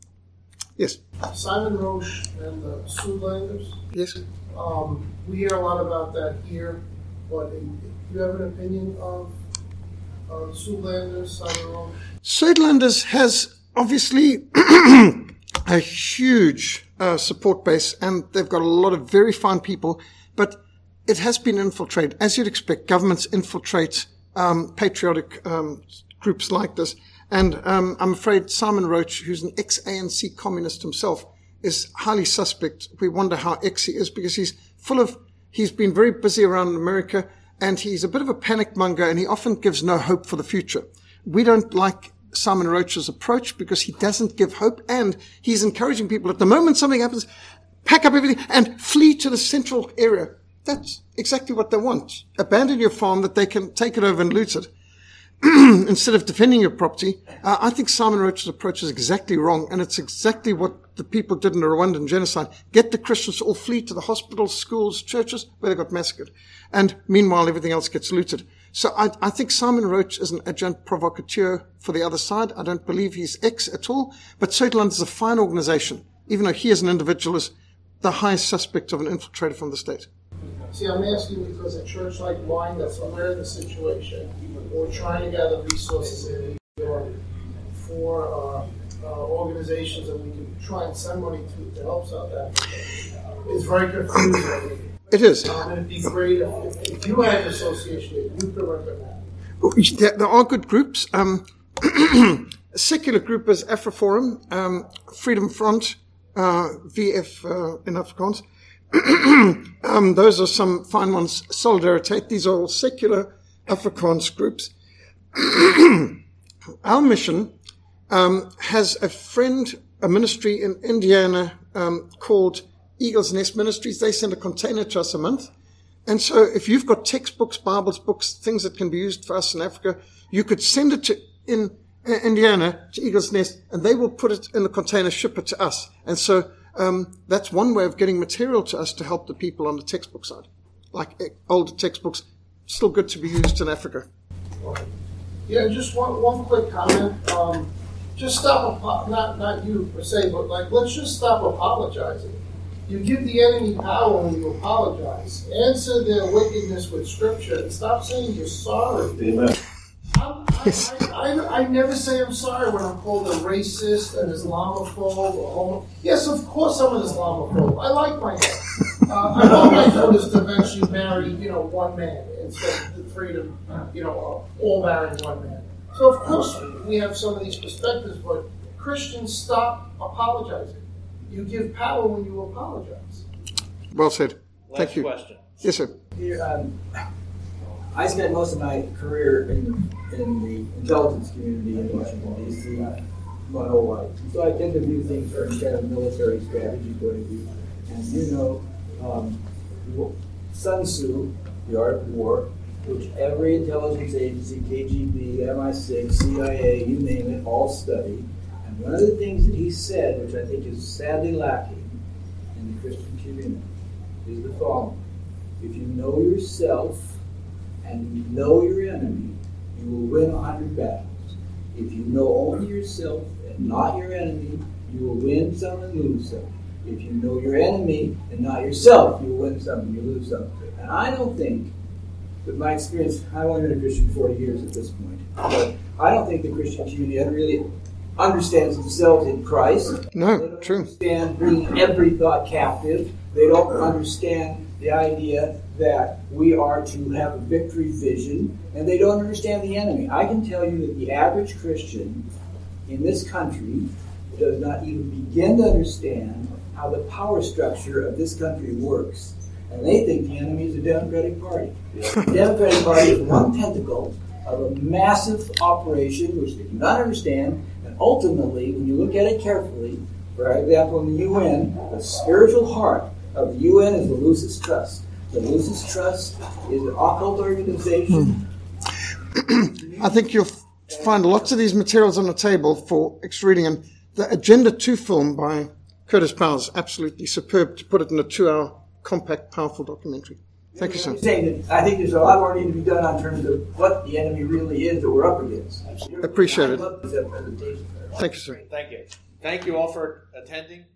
Yes? Simon Roche and the Sootlanders. Yes? Um, we hear a lot about that here, but do you have an opinion of uh, Sootlanders, Simon Roche? Sootlanders has obviously a huge uh, support base, and they've got a lot of very fine people, but it has been infiltrated. As you'd expect, governments infiltrate um, patriotic um, groups like this. And um, I'm afraid Simon Roche, who's an ex-A N C communist himself, is highly suspect. We wonder how ex he is, because he's full of, he's been very busy around America, and he's a bit of a panic monger, and he often gives no hope for the future. We don't like Simon Roche's approach because he doesn't give hope, and he's encouraging people at the moment something happens, pack up everything and flee to the central area. That's exactly what they want. Abandon your farm that they can take it over and loot it instead of defending your property. Uh, I think Simon Roche's approach is exactly wrong, and it's exactly what the people did in the Rwandan genocide. Get the Christians to all flee to the hospitals, schools, churches, where they got massacred. And meanwhile, everything else gets looted. So I, I think Simon Roche is an adjunct provocateur for the other side. I don't believe he's ex at all. But Soutland is a fine organization, even though he as an individual is the highest suspect of an infiltrator from the state. See, I'm asking because a church like mine that's aware of the situation, we're trying to gather resources in New York for uh, uh, organizations that we can try and send money to to help South Africa. It's very confusing. It is. Um, and it'd be great if, if you had an association that you could recommend. There, there are good groups. Um, a secular group is AfriForum, um, Freedom Front, uh, V F uh, in Afrikaans. um, those are some fine ones. Solidaritate. These are all secular Afrikaans groups. Our mission um, has a friend, a ministry in Indiana um, called Eagle's Nest Ministries. They send a container to us a month. And so if you've got textbooks, Bibles, books, things that can be used for us in Africa, you could send it to in uh, Indiana to Eagle's Nest, and they will put it in the container, ship it to us. And so Um, that's one way of getting material to us to help the people on the textbook side. Like uh, older textbooks, still good to be used in Africa. Yeah, just one one quick comment. Um, just stop, not not you per se, but like let's just stop apologizing. You give the enemy power when you apologize. Answer their wickedness with scripture and stop saying you're sorry. Amen. I'm, I, I, I, I never say I'm sorry when I'm called a racist, an Islamophobe, or homo. Yes, of course I'm an Islamophobe. I like my hair. Uh, I want my daughters to eventually marry, you know, one man instead of the freedom, you know, uh, all marrying one man. So of course we have some of these perspectives, but Christians, stop apologizing. You give power when you apologize. Well said. Last Thank you. question. Yes, sir. Here, um, I spent most of my career in, in the intelligence community in Washington, D C my whole life. So I tend to view things from kind of military strategy point of view. And you know, um, Sun Tzu, The Art of War, which every intelligence agency, K G B, M I six, C I A, you name it, all study. And one of the things that he said, which I think is sadly lacking in the Christian community, is the following. If you know yourself and you know your enemy, you will win a hundred battles. If you know only yourself and not your enemy, you will win some and lose some. If you know your enemy and not yourself, you will win some and you lose some. And I don't think but my experience, I've only been a Christian forty years at this point, but I don't think the Christian community really understands themselves in Christ. No, they don't true. understand bringing every thought captive. They don't understand the idea that we are to have a victory vision, and they don't understand the enemy. I can tell you that the average Christian in this country does not even begin to understand how the power structure of this country works. And they think the enemy is the Democratic Party. The Democratic Party is one tentacle of a massive operation which they do not understand, and ultimately, when you look at it carefully, for example, in the U N, the spiritual heart of the U N is the Lucis Trust. The Lucis Trust is an occult organization. I think you'll find lots of these materials on the table for extra reading, and the Agenda two film by Curtis Powers, absolutely superb to put it in a two-hour, compact, powerful documentary. Thank you, sir. Saying that I think there's a lot more need to be done on terms of what the enemy really is that we're up against. Appreciate it. I love this presentation. Thank you, sir. Thank you. Thank you all for attending.